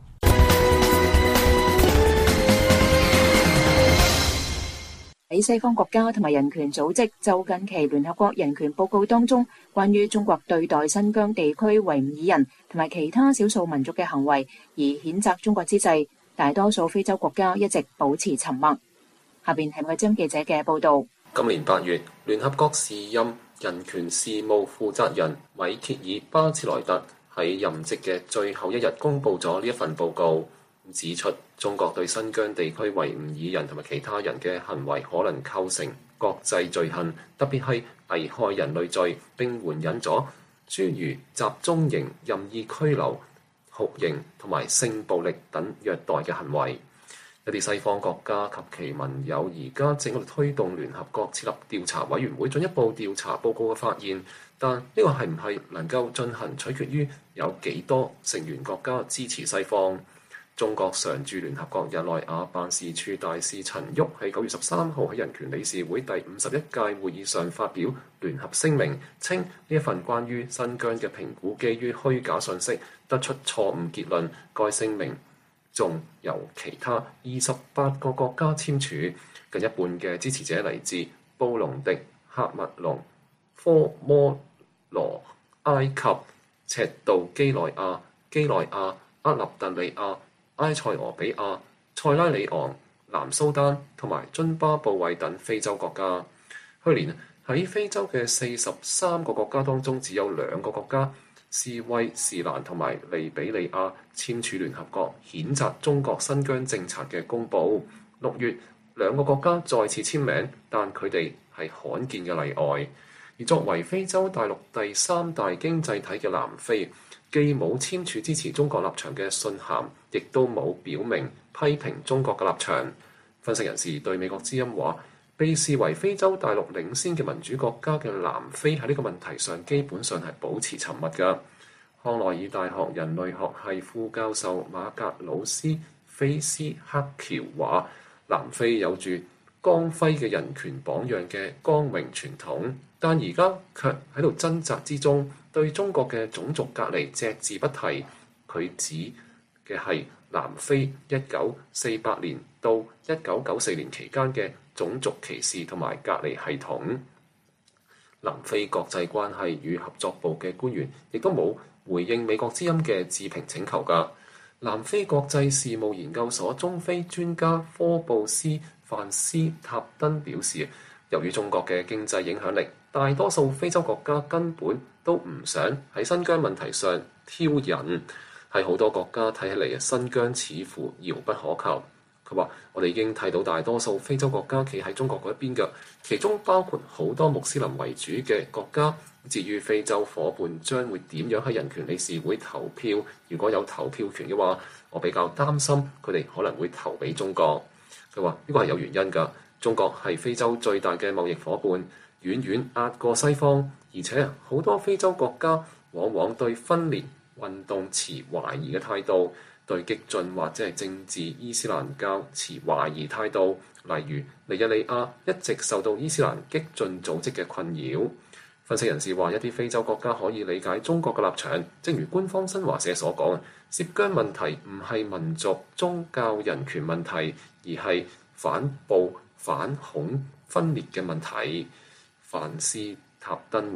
Speaker 3: 喺西方國家同埋人權組織就近期聯合國人權報告當中關於中國對待新疆地區維吾爾人同埋其他少數民族嘅行為而譴責中國之際，大多數非洲國家一直保持沉默。下邊係美國之音記者嘅報道。
Speaker 4: 今年八月，聯合國時任人權事務負責人米歇爾巴切萊特喺任職嘅最後一日公佈咗呢一份報告，指出中國對新疆地區維吾爾人同埋其他人嘅行為可能構成國際罪行，特別係危害人類罪，並援引咗諸如集中營、任意拘留、酷刑同埋性暴力等虐待嘅行為。一啲西方國家及其盟友而家正喺度推動聯合國設立調查委員會，進一步調查報告嘅發現，但呢個係唔係能夠進行，取決於有幾多成員國家支持西方。中國常駐聯合國日內瓦辦事處大使陳旭喺九月十三號喺人權理事會第五十一屆會議上發表聯合聲明，稱呢一份關於新疆嘅評估基於虛假信息，得出錯誤結論。該聲明仲由其他二十八個國家簽署，近一半嘅支持者嚟自布隆迪、喀麥隆、科摩羅、埃及、赤道幾內亞、幾內亞、厄立特里亞、埃塞俄比亞、塞拉利昂、南蘇丹同埋津巴布韋等非洲國家。去年喺非洲嘅四十三個國家當中，只有兩個國家斯威士蘭同埋利比里亞簽署聯合國譴責中國新疆政策嘅公報。六月兩個國家再次簽名，但佢哋係罕見嘅例外。而作為非洲大陸第三大經濟體嘅南非，既冇簽署支持中國立場嘅信函，亦都冇表明批評中國嘅立場。分析人士對美國之音話，被視為非洲大陸領先嘅民主國家嘅南非喺呢個問題上基本上係保持沉默㗎。康奈爾大學人類學系副教授馬格魯斯菲斯克喬話，南非有住光輝嘅人權榜樣嘅光榮傳統，但而家卻喺度掙扎之中，對中國嘅種族隔離隻字不提。佢指嘅係南非一九四八年到一九九四年期間嘅種族歧視同埋隔離系統。南非國際關係與合作部嘅官員亦都冇回應美國之音嘅置評請求㗎。南非國際事務研究所中非專家科布斯范斯塔登表示，由於中國嘅經濟影響力，大多數非洲國家根本都唔想喺新疆問題上挑釁。喺好多國家睇起嚟，新疆似乎遙不可及。佢話：我哋已經睇到大多數非洲國家企喺中國嗰一邊嘅，其中包括好多穆斯林為主嘅國家。至於非洲伙伴將會點樣喺人權理事會投票，如果有投票權嘅話，我比較擔心佢哋可能會投俾中國。佢話呢個係有原因㗎，中國係非洲最大嘅貿易伙伴，遠遠壓過西方，而且好多非洲國家往往對分裂運動持懷疑嘅態度，對激進或者係政治伊斯蘭教持懷疑態度。例如尼日利亞一直受到伊斯蘭激進組織嘅困擾。分析人士話，一啲非洲國家可以理解中國嘅立場，正如官方新華社所講，涉疆問題唔係民族宗教人權問題，而係反暴反恐分裂嘅問題。范斯塔登話：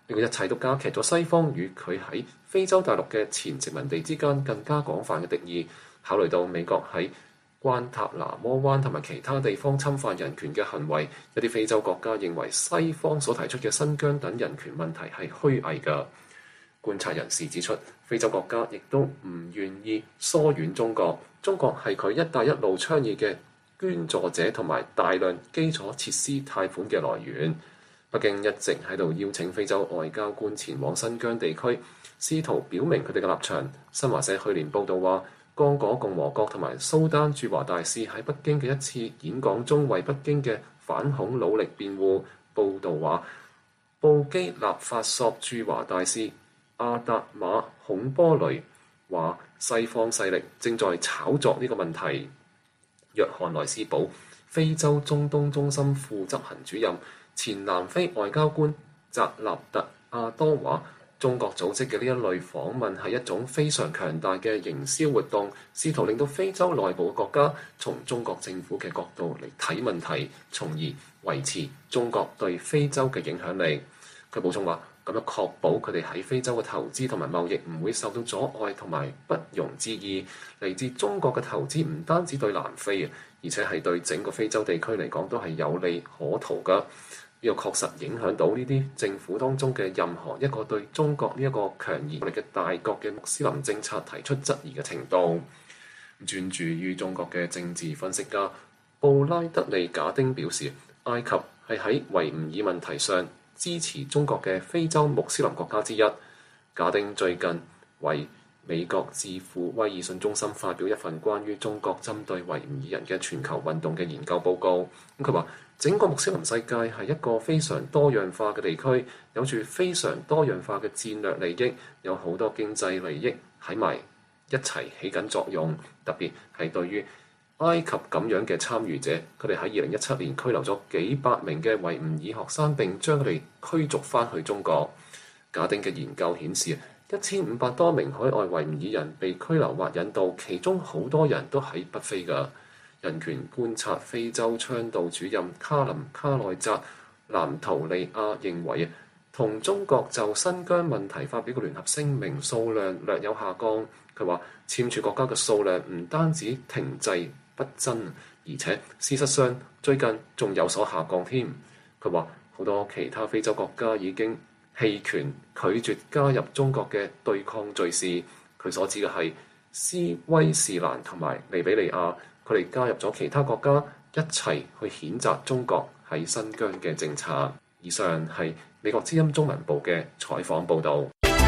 Speaker 4: 呢個一切都加劇咗西方與佢喺非洲大陸嘅前殖民地之間更加廣泛嘅敵意。考慮到美國喺關塔那摩灣同埋其他地方侵犯人權嘅行為，一啲非洲國家認為西方所提出嘅新疆等人權問題係虛偽㗎。觀察人士指出，非洲國家亦都唔願意疏遠中國，中國係佢一帶一路倡議嘅捐助者同埋大量基礎設施貸款嘅來源。北京一直喺度邀請非洲外交官前往新疆地區，試圖表明佢哋嘅立場。新華社去年報導話，剛果共和國同埋蘇丹駐華大使喺北京嘅一次演講中為北京嘅反恐努力辯護。報導話，布基納法索駐華大使阿達馬孔波雷話，西方勢力正在炒作呢個問題。約翰內斯堡非洲中東中心副執行主任、前南非外交官扎納特阿多話，中國組織嘅呢一類訪問係一種非常強大嘅營銷活動，試圖令到非洲內部嘅國家從中國政府嘅角度嚟睇問題，從而維持中國對非洲嘅影響力。佢補充話，咁樣確保佢哋喺非洲嘅投資同埋貿易唔會受到阻礙同埋不容置疑。嚟自中國嘅投資唔單止對南非，而且係對整個非洲地區嚟講都係有利可圖㗎。呢個確實影響到呢啲政府當中嘅任何一個對中國呢一個強而有力嘅大國嘅穆斯林政策提出質疑嘅程度。專注於中國嘅政治分析家布拉德利賈丁表示，埃及係喺維吾爾問題上支持中國嘅非洲穆斯林國家之一。賈丁最近為美國智庫威爾遜中心發表一份關於中國針對維吾爾人嘅全球運動嘅研究報告。咁佢話，整個穆斯林世界係一個非常多樣化嘅地區，有住非常多樣化嘅戰略利益，有好多經濟利益喺埋一齊起緊作用。特別係對於埃及咁樣嘅參與者，佢哋喺二零一七年拘留咗幾百名嘅維吾爾學生，並將佢哋驅逐翻去中國。賈丁嘅研究顯示，一千五百多名海外維吾爾人被拘留或引渡，其中好多人都喺北非㗎。人權觀察非洲倡導主任卡林卡內澤南圖利亞認為，同中國就新疆問題發表嘅聯合聲明數量略有下降。佢話，簽署國家嘅數量唔單止停滯不增，而且事實上最近仲有所下降添。佢話，好多其他非洲國家已經棄權拒絕加入中國嘅對抗敘事。佢所指嘅係斯威士蘭同埋利比里亞。佢哋加入咗其他國家一齊去譴責中國喺新疆嘅政策。以上係美國之音中文部嘅採訪報導。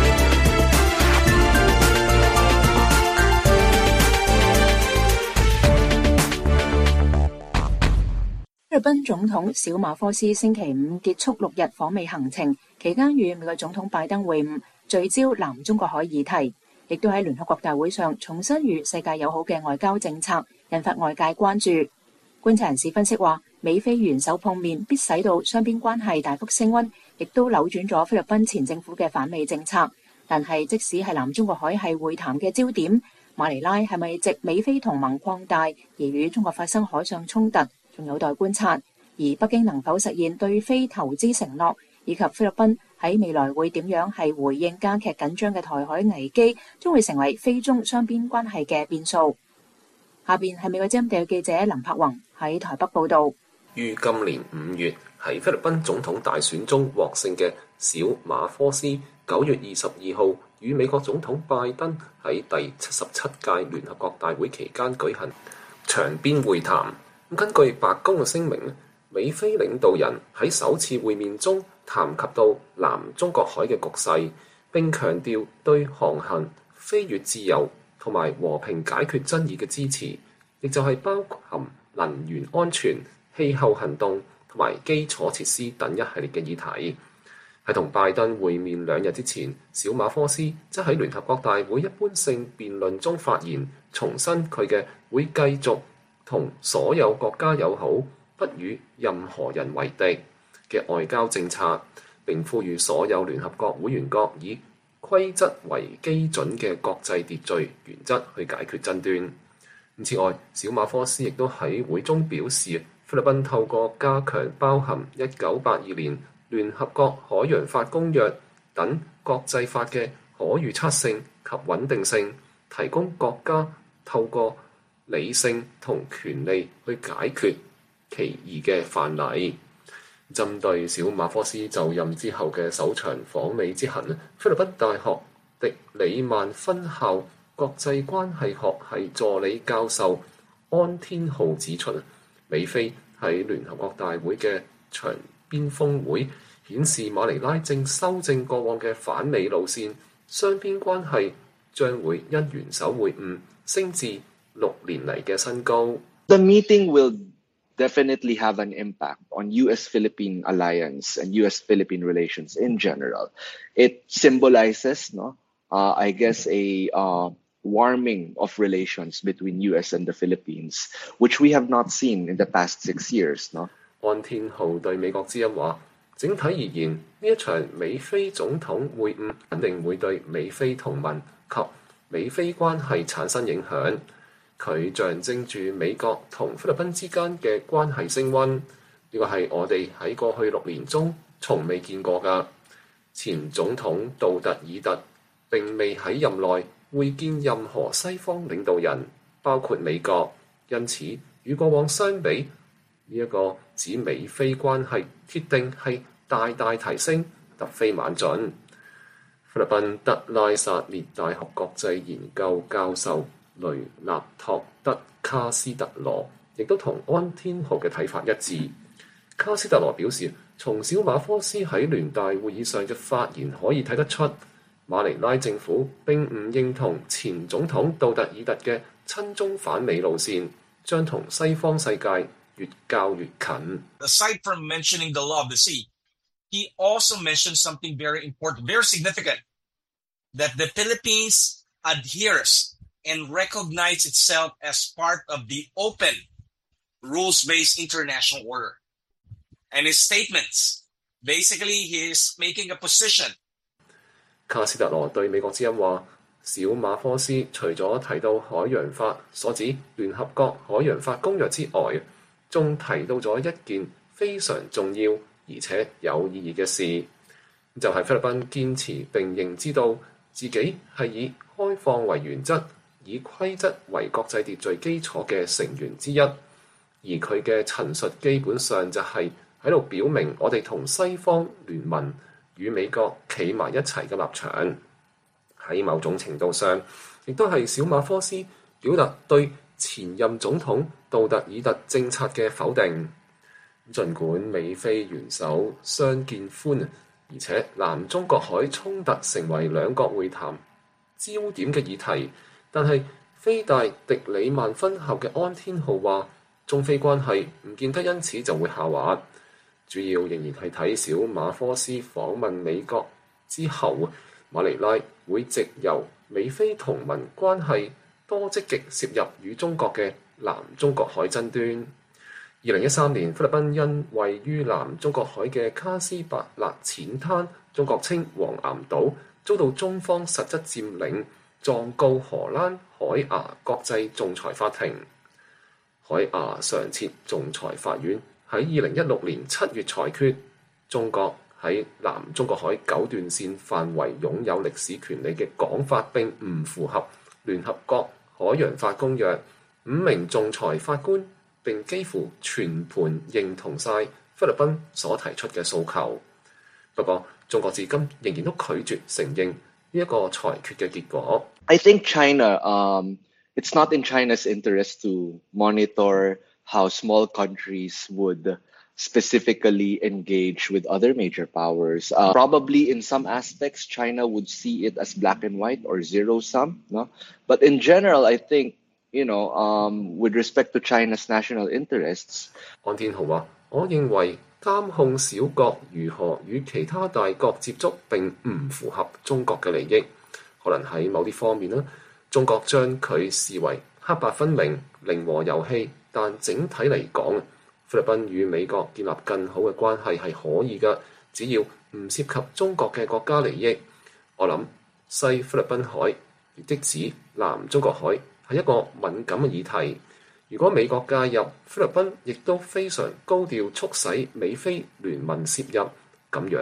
Speaker 3: 菲律賓總統小馬科斯星期五結束六日訪美行程，期間與美國總統拜登會晤，聚焦南中國海議題，亦都喺聯合國大會上重申與世界友好嘅外交政策，引發外界關注。觀察人士分析話，美菲元首碰面必使到雙邊關係大幅升溫，亦都扭轉咗菲律賓前政府嘅反美政策。但係即使係南中國海係會談嘅焦點，馬尼拉係咪藉美菲同盟擴大而與中國發生海上衝突，仲有待觀察。而北京能否實現對菲投資承諾，以及菲律賓喺未來會點樣係回應加劇緊張嘅台海危機，將會成為菲中雙邊關係嘅變數。下邊係美國之音記者林柏宏喺台北報道。
Speaker 4: 於今年五月喺菲律賓總統大選中獲勝嘅小馬科斯，九月二十二號與美國總統拜登喺第七十七屆聯合國大會期間舉行場邊會談。根據白宮嘅聲明，美菲領導人喺首次會面中談及到南中國海嘅局勢，並強調對航行、飛越自由同埋和平解決爭議嘅支持，亦就係包含能源安全、氣候行動同埋基礎設施等一系列嘅議題。喺同拜登會面兩日之前，小馬科斯則喺聯合國大會一般性辯論中發言，重申佢嘅會繼續同所有國家友好，不與任何人為敵嘅外交政策，並呼籲所有聯合國會員國以規則為基準嘅國際秩序原則去解決爭端。此外，小馬科斯亦都喺會中表示，菲律賓透過加強包含一九八二年聯合國海洋法公約等國際法嘅可預測性及穩定性，提供國家透過理性同權利去解決歧義嘅範例。針對小馬科斯就任之後嘅首場訪美之行，菲律賓大學迪里曼分校國際關係學系助理教授安天浩指出，美菲喺聯合國大會嘅場邊峰會顯示馬尼拉正修正過往嘅反美路線，雙邊關係將會因元首會晤升至六年嚟嘅新高。
Speaker 11: The meeting will definitely have an impact on U S-Philippine alliance and U S-Philippine relations in general. It symbolizes, no, uh, I guess, a uh, warming of relations between U S and the Philippines, which we have not seen in the past six years. No?
Speaker 4: 安天浩對美國之音話，整體而言，呢一場美菲總統會晤肯定會對美菲同盟及美菲關係產生影響。佢象徵住美國同菲律賓之間嘅關係升溫，呢個係我哋喺過去六年中從未見過㗎。前總統杜特爾特並未喺任內會見任何西方領導人，包括美國，因此與過往相比，呢、這、一個指美菲關係鐵定係大大提升，突飛猛進。菲律賓德拉薩列大學國際研究教授雷納托德卡斯特羅亦都同安天浩嘅睇法一致。卡斯特羅表示，從小馬科斯喺聯大會議上嘅發言可以睇得出，馬尼拉政府並唔認同前總統杜特爾特嘅親中反美路線，將同西方世界越較越近。
Speaker 12: Aside from mentioning the law of the sea, he also mentioned something very important, very significant, that the Philippines adheres and recognize itself as part of the open, rules-based international order. And his statements, basically he is making a position.
Speaker 4: 卡斯特羅對美國之音話，小馬科斯除咗提到海洋法所指聯合國海洋法公約之外，仲提到咗一件非常重要而且有意義嘅事，就係、是、菲律賓堅持並認知到自己係以開放為原則，以規則為國際秩序基礎嘅成員之一，而佢嘅陳述基本上就係喺度表明我哋同西方聯盟與美國企埋一齊嘅立場。喺某種程度上，亦都係小馬科斯表達對前任總統杜特爾特政策嘅否定。儘管美菲元首相見歡，而且南中國海衝突成為兩國會談焦點嘅議題，但係菲大迪里曼分校嘅安天浩話，中菲關係唔見得因此就會下滑，主要仍然係睇小馬科斯訪問美國之後，馬尼拉會藉由美菲同盟關係多積極涉入與中國嘅南中國海爭端。二零一三年，菲律賓因位於南中國海嘅卡斯伯勒淺灘，中國稱黃岩島，遭到中方實質佔領，狀告荷蘭海牙國際仲裁法庭。海牙常設仲裁法院喺二零一六年七月裁決，中國喺南中國海九段線範圍擁有歷史權利嘅講法並唔符合聯合國海洋法公約。五名仲裁法官並幾乎全盤認同晒菲律賓所提出嘅訴求。不過，中國至今仍然都拒絕承認呢一個裁決嘅結果。
Speaker 11: I think China, um, it's not in China's interest to monitor how small countries would specifically engage with other major powers. Uh, probably in some aspects, China would see it as black and white or zero sum. No? But in general, I think, you know, um, with respect to China's national interests.
Speaker 4: 安天浩話：我認為監控小國如何與其他大國接觸並唔符合中國嘅利益。可能喺某啲方面啦，中國將佢視為黑白分明、零和遊戲，但整體嚟講，菲律賓與美國建立更好嘅關係係可以㗎，只要唔涉及中國嘅國家利益。我諗西菲律賓海，亦即指南中國海，係一個敏感嘅議題。如果美國介入，菲律賓亦都非常高調促使美菲聯盟涉入，咁樣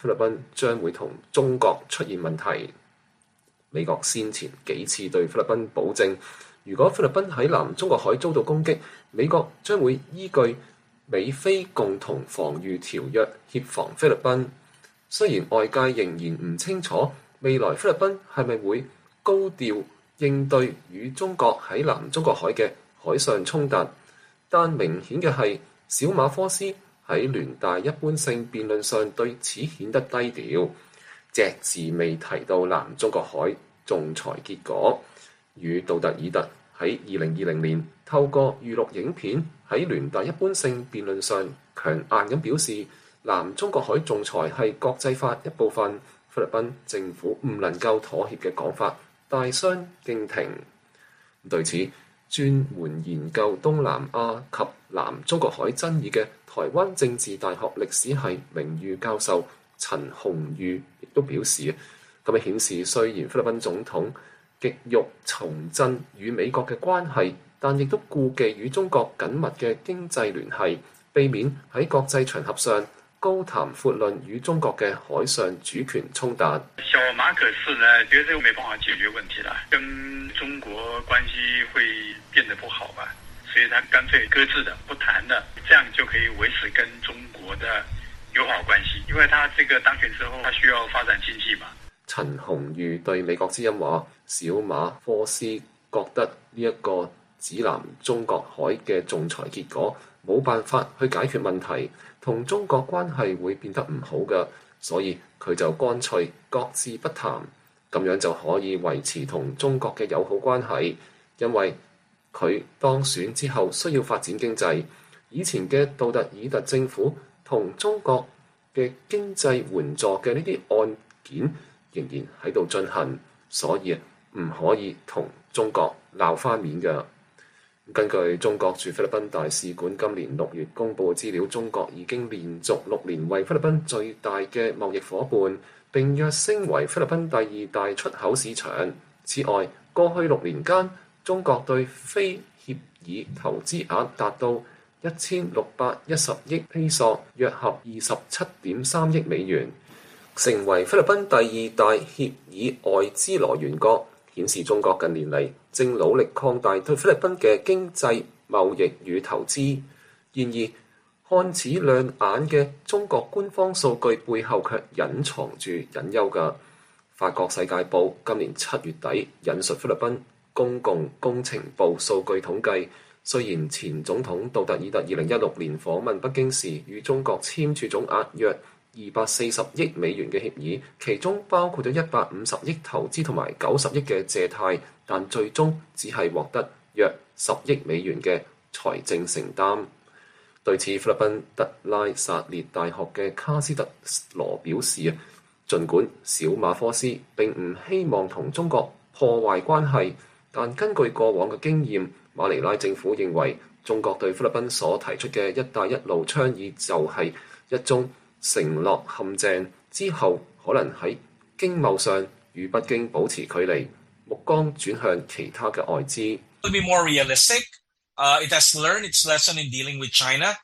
Speaker 4: 菲律賓將會同中國出現問題。美國先前幾次對菲律賓保證，如果菲律賓喺南中國海遭到攻擊，美國將會依據美菲共同防禦條約協防菲律賓。雖然外界仍然唔清楚未來菲律賓係咪會高調應對與中國喺南中國海嘅海上衝突，但明顯嘅係小馬科斯喺聯大一般性辯論上對此顯得低調，隻字未提到南中國海仲裁結果。與杜特爾特喺二零二零年透過預錄影片喺聯大一般性辯論上強硬咁表示南中國海仲裁係國際法一部分，菲律賓政府唔能夠妥協嘅講法大相徑庭。對此，專門研究東南亞及南中國海爭議嘅台灣政治大學歷史系名譽教授陳鴻宇亦都表示，咁樣顯示雖然菲律賓總統極欲重振與美國嘅關係，但亦都顧忌與中國緊密嘅經濟聯繫，避免喺國際場合上高談闊論與中國嘅海上主權衝突。
Speaker 13: 小馬可仕呢，覺得沒辦法解決問題啦，跟中國關係會變得不好吧，所以他乾脆擱置的不談的，這樣就可以維持跟中國的友好關係，因為他這個當選之後，他需要發展經濟嘛。
Speaker 4: 陳鴻宇對美國之音話：小馬科斯覺得呢一個指南中國海嘅仲裁結果冇辦法去解決問題，同中國關係會變得唔好嘅，所以佢就乾脆各自不談，咁樣就可以維持同中國嘅友好關係。因為佢當選之後需要發展經濟，以前嘅杜特爾特政府同中國嘅經濟援助嘅呢啲案件仍然喺度進行，所以唔可以同中國鬧翻面嘅。根據中國駐菲律賓大使館今年六月公佈嘅資料，中國已經連續六年為菲律賓最大嘅貿易夥伴，並躍升為菲律賓第二大出口市場。此外，過去六年間，中國對非協議投資額達到一千六百一十億披索，約合二十七點三億美元，成為菲律賓第二大協議外資來源國，顯示中國近年嚟正努力擴大對菲律賓嘅經濟貿易與投資。然而，看似亮眼嘅中國官方數據背後卻隱藏住隱憂嘅。法國世界報今年七月底引述菲律賓公共工程部數據統計，雖然前總統杜特爾特二零一六年訪問北京時與中國簽署總額約二百四十億美元嘅協議，其中包括咗一百五十億投資同埋九十億嘅借貸，但最終只係獲得約十億美元嘅財政承擔。對此，菲律賓特拉薩列大學嘅卡斯特羅表示，儘管小馬科斯並唔希望同中國破壞關係，但根據過往嘅經驗，馬尼拉政府認為中國對菲律賓所提出嘅一帶一路倡議就係一宗承諾陷阱，之後可能喺經貿上與北京保持距離，目光轉向其他嘅外資。
Speaker 12: To be more realistic, uh, it has learned its lesson in dealing with China.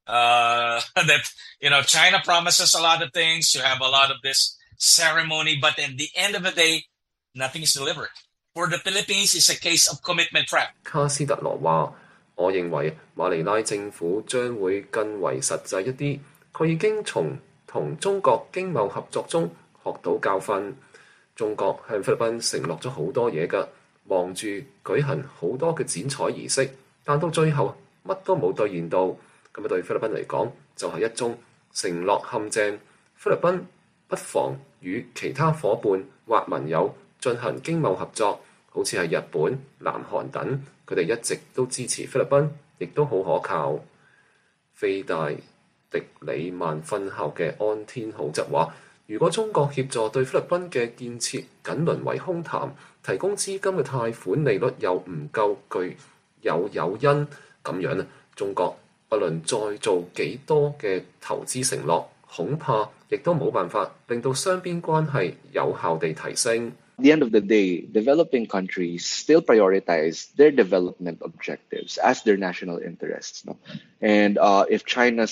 Speaker 12: Uh, that you know, China promises a lot of things, you have a lot of this ceremony, but at the end of the day, nothing is delivered. For the Philippines, it's a case of commitment trap.
Speaker 4: 卡斯特羅話：我認為馬尼拉政府將會更為實際一啲。佢已經從同中國經貿合作中學到教訓。中國向菲律賓承諾咗好多嘢㗎，忙住舉行好多嘅剪彩儀式，但到最後乜都冇兌現到。咁樣對菲律賓嚟講就係、是、一宗承諾陷阱。菲律賓不妨與其他伙伴或盟友進行經貿合作，好似係日本、南韓等，佢哋一直都支持菲律賓，亦都好可靠。菲大迪里曼分校嘅安天浩則話：如果中國協助對菲律賓嘅建設僅淪為空談，提供資金嘅貸款利率又唔夠具有誘因，咁樣啊，中國不論再做幾多嘅投資承諾，恐怕亦都冇辦法令到雙邊關係有效地提升。
Speaker 11: At the end of the day, developing countries still prioritize their development objectives as their national interests. No? And uh, if China's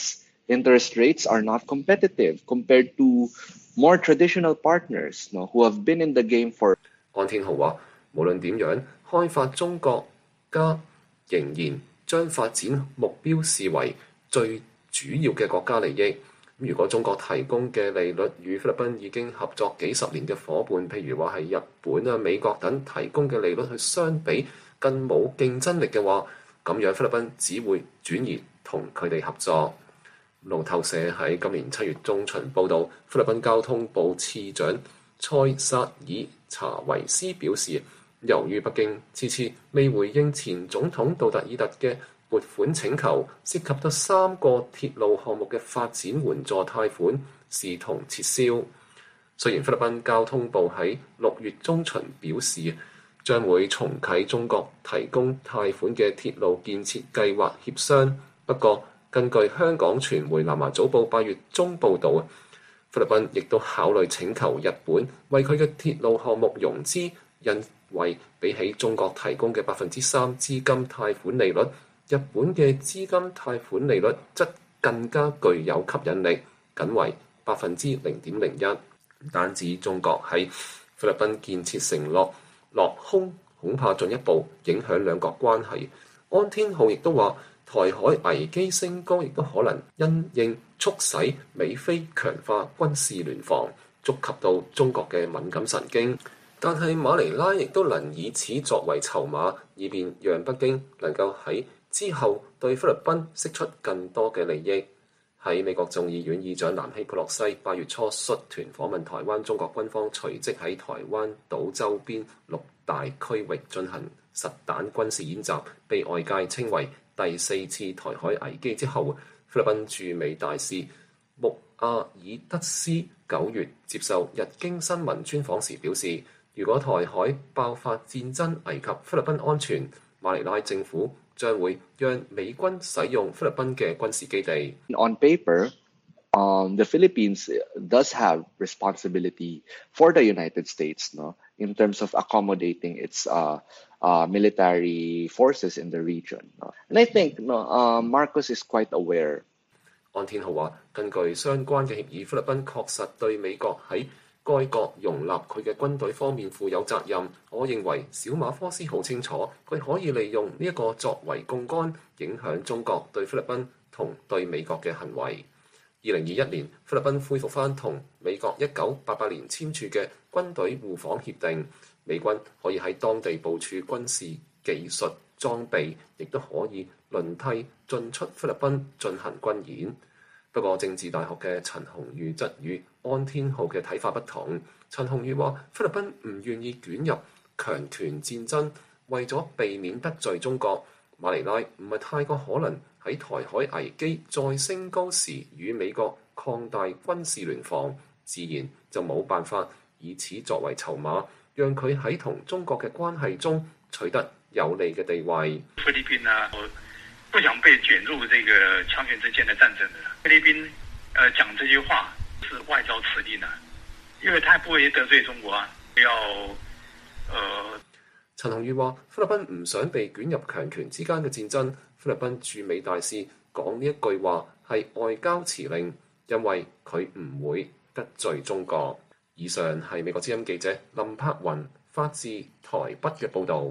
Speaker 11: interest rates are not competitive compared to more traditional partners, no, who have been in the game for.
Speaker 4: 安天豪話：無論點樣，開發中國家仍然將發展目標視為最主要嘅國家利益。如果中國提供嘅利率與菲律賓已經合作幾十年嘅伙伴，譬如話係日本啊、美國等提供嘅利率去相比更冇競爭力嘅話，咁樣菲律賓只會轉移同佢哋合作。路透社喺今年七月中旬報導，菲律賓交通部次長塞薩爾查維斯表示，由於北京遲遲未回應前總統杜特爾特嘅撥款請求，涉及到三個鐵路項目嘅發展援助貸款視同撤銷。雖然菲律賓交通部喺六月中旬表示，將會重啟中國提供貸款嘅鐵路建設計劃協商，不過根據香港傳媒南華早報八月中報導，菲律賓亦都考慮請求日本為佢嘅鐵路項目融資，因為比起中國提供嘅百分之三資金貸款利率，日本嘅資金貸款利率則更加具有吸引力，僅為百分之零點零一。唔單止中國喺菲律賓建設承諾落空，恐怕進一步影響兩國關係。安天浩亦都話，台海危機升高，亦都可能因應促使美菲強化軍事聯防，觸及到中國嘅敏感神經。但係馬尼拉亦都能以此作為籌碼，以便讓北京能夠喺之後對菲律賓釋出更多嘅利益。喺美國眾議院議長南希佩洛西八月初率團訪問台灣，中國軍方隨即喺台灣島周邊六大區域進行實彈軍事演習，被外界稱為第四次台海危機之後，菲律賓駐美大使穆阿爾德斯九月接受日經新聞專訪時表示，如果台海爆發戰爭危及菲律賓安全，馬尼拉政府將會讓美軍使用菲律賓嘅軍事基地。
Speaker 11: On paper, um, the Philippines does have responsibility for the United States, no, in terms of accommodating its uh, uh, military forces in the region. No? And I think no, uh, Marcos is quite aware.
Speaker 4: 安天浩話：根據相關嘅協議，菲律賓確實對美國喺該國容納佢嘅軍隊方面負有責任。我認為小馬科斯好清楚，佢可以利用呢一個作為槓桿，影響中國對菲律賓同對美國嘅行為。二零二一年，菲律賓恢復翻同美國一九八八年簽署嘅軍隊互訪協定，美軍可以喺當地部署軍事技術裝備，亦都可以輪替進出菲律賓進行軍演。不過，政治大學嘅陳鴻宇則與安天浩嘅睇法不同。陳鴻宇話：菲律賓唔願意捲入強權戰爭，為咗避免得罪中國，馬尼拉唔係太過可能喺台海危機再升高時與美國擴大軍事聯防，自然就冇辦法以此作為籌碼，讓佢喺同中國嘅關係中取得有利嘅地位。
Speaker 13: 菲律賓呢，我不想被捲入這個強權之間的戰爭的。菲律賓，呃，講這句話是外交辭令啊，因為他不會得罪中國啊，要，呃。
Speaker 4: 陳鴻宇話：菲律賓唔想被捲入強權之間嘅戰爭。菲律賓駐美大使講呢一句話係外交辭令，因為佢唔會得罪中國。以上係美國之音記者林柏雲發自台北嘅報導。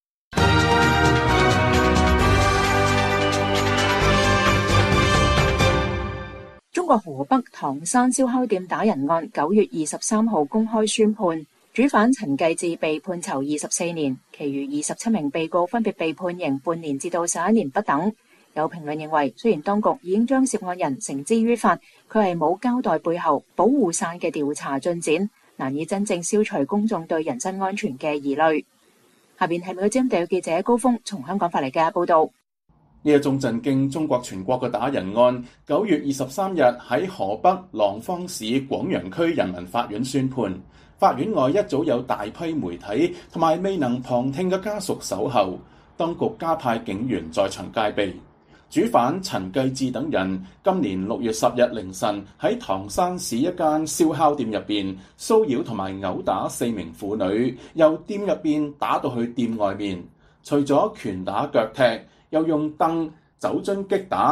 Speaker 3: 中國河北唐山燒烤店打人案九月二十三號公開宣判，主犯陳繼志被判囚二十四年，其餘二十七名被告分別被判刑半年至到十一年不等。有評論認為，雖然當局已經將涉案人繩之於法，佢係冇交代背後保護傘嘅調查進展，難以真正消除公眾對人身安全嘅疑慮。下邊係美國之音地記者高峰從香港發嚟嘅報道。
Speaker 14: 呢一宗震驚中國全國嘅打人案，九月二十三日喺河北廊坊市廣陽區人民法院宣判。法院外一早有大批媒體同埋未能旁聽嘅家屬守候，當局加派警員在場戒備。主犯陳繼志等人今年六月十日凌晨喺唐山市一間燒烤店入邊騷擾同埋毆打四名婦女，由店入邊打到去店外面，除咗拳打腳踢，又用凳、酒樽擊打，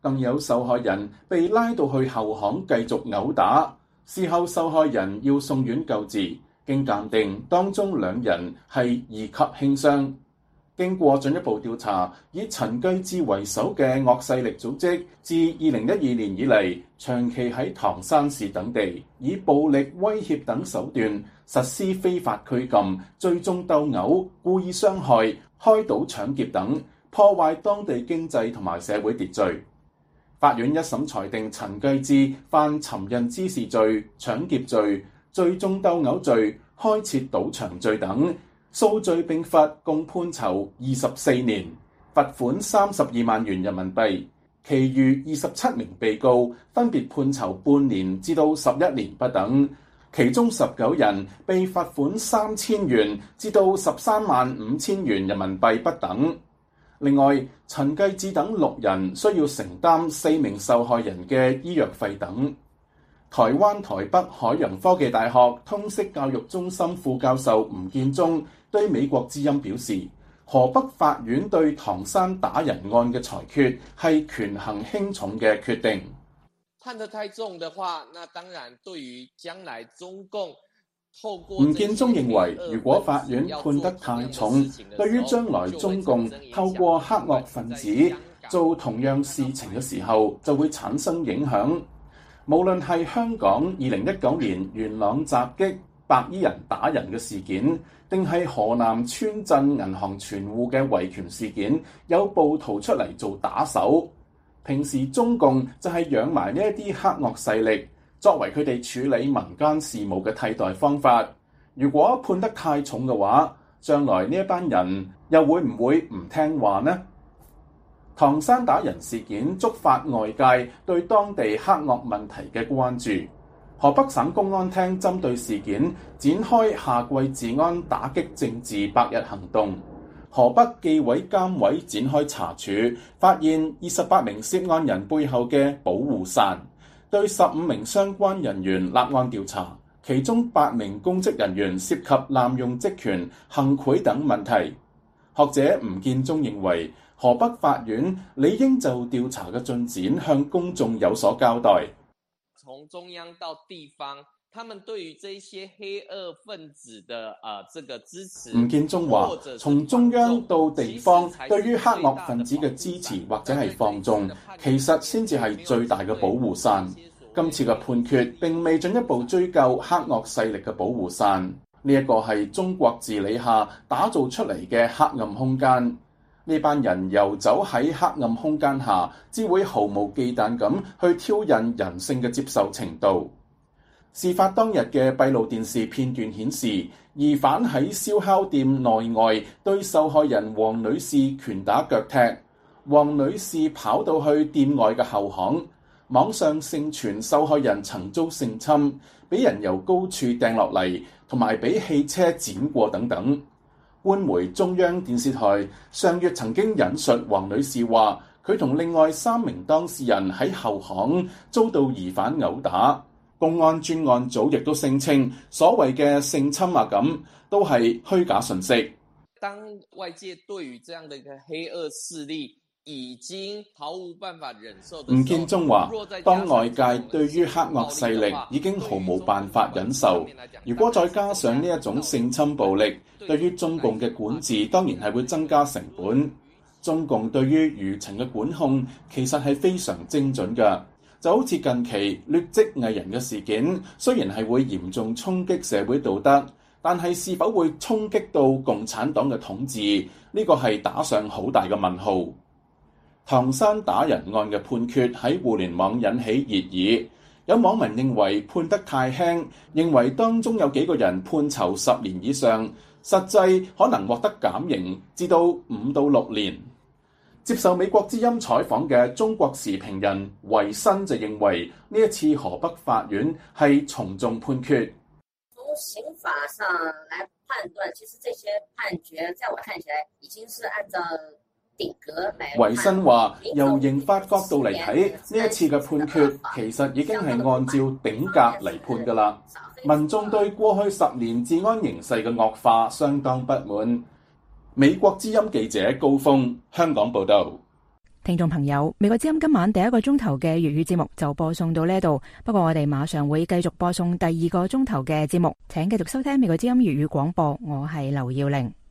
Speaker 14: 更有受害人被拉到去後巷繼續毆打，事後受害人要送院救治，經鑑定當中兩人係二級輕傷。經過進一步調查，以陳繼志為首嘅惡勢力組織，自二零一二年以嚟，長期喺唐山市等地以暴力威脅等手段實施非法拘禁、聚眾鬥毆、故意傷害、開賭搶劫等，破壞當地經濟同埋社會秩序。法院一審裁定陳繼志犯尋釁滋事罪、搶劫罪、聚眾鬥毆罪、開設賭場罪等，數罪並罰，共判囚二十四年，罰款三十二萬元人民幣。其餘二十七名被告分別判囚半年至到十一年不等，其中十九人被罰款三千元至到十三萬五千元人民幣不等。另外，陳繼志等六人需要承擔四名受害人嘅醫藥費等。台灣台北海洋科技大學通識教育中心副教授吳建中對美國之音表示，河北法院對唐山打人案嘅裁決係權衡輕重嘅決定。
Speaker 15: 判得太重的話，那當然對於將來中共透過
Speaker 14: 吳建中認為，如果法院判得太重，對於將來中共透過黑惡分子做同樣事情嘅時候，就會產生影響。無論係香港二零一九年元朗襲擊白衣人打人嘅事件，定係河南村鎮銀行存戶嘅維權事件，有暴徒出嚟做打手。平時中共就係養埋呢一啲黑惡勢力，作為佢哋處理民間事務嘅替代方法。如果判得太重嘅話，將來呢一班人又會唔會唔聽話呢？唐山打人事件觸發外界對當地黑惡問題嘅關注。河北省公安廳針對事件展開夏季治安打擊政治百日行動。河北紀委監委展開查處，發現二十八名涉案人背後嘅保護傘，對十五名相關人員立案調查，其中八名公職人員涉及濫用職權、行賄等問題。學者吳建中認為，河北法院理應就調查嘅進展向公眾有所交代。
Speaker 15: 從中央到地方，他們對於這些黑惡分子的啊、呃，這個支持。
Speaker 14: 吳建中話，從中央到地方，對於黑惡分子嘅支持或者係放縱，其實先至係最大嘅保護傘。今次嘅判決並未進一步追究黑惡勢力嘅保護傘，呢一個係中國治理下打造出嚟嘅黑暗空間。呢班人遊走喺黑暗空間下，只會毫無忌憚咁去挑釁人性嘅接受程度。事發當日嘅閉路電視片段顯示，疑犯喺燒烤店內外對受害人黃女士拳打腳踢，黃女士跑到去店外嘅後巷。網上盛傳受害人曾遭性侵，俾人由高處掟落嚟，同埋俾汽車輾過等等。官媒中央電視台上月曾經引述黃女士話，佢同另外三名當事人喺後巷遭到疑犯毆打。公安專案組亦都聲稱，所謂嘅性侵啊咁，都係虛假信息。
Speaker 15: 當外界對於這樣的一個黑惡勢力已經毫無辦法忍受。
Speaker 14: 吳建中話，當外界對於黑惡勢力已經毫無辦法忍受，如果再加上呢一種性侵暴力，對於中共嘅管治當然係會增加成本。中共對於輿情嘅管控其實係非常精準嘅，就好似近期劣跡藝人嘅事件，雖然係會嚴重衝擊社會道德，但係是否會衝擊到共產黨嘅統治，呢個係打上好大嘅問號。唐山打人案嘅判決喺互聯網引起熱議，有網民認為判得太輕，認為當中有幾個人判囚十年以上，實際可能獲得減刑至到五到六年。接受美國之音採訪嘅中國時評人維新就認為呢一次河北法院係從重判決。
Speaker 16: 從刑法上來判斷，其實這些判決在我看起來已經是按照
Speaker 14: 維新話，由刑法角度嚟睇，呢一次嘅判決其實已經係按照頂格嚟判㗎啦。民眾對過去十年治安形勢嘅惡化相當不滿。美國之音記者高峰香港報道。
Speaker 3: 聽眾朋友，美國之音今晚第一個鐘頭嘅粵語節目就播送到呢度，不過我哋馬上會繼續播送第二個鐘頭嘅節目，請繼續收聽美國之音粵語廣播，我係劉耀玲。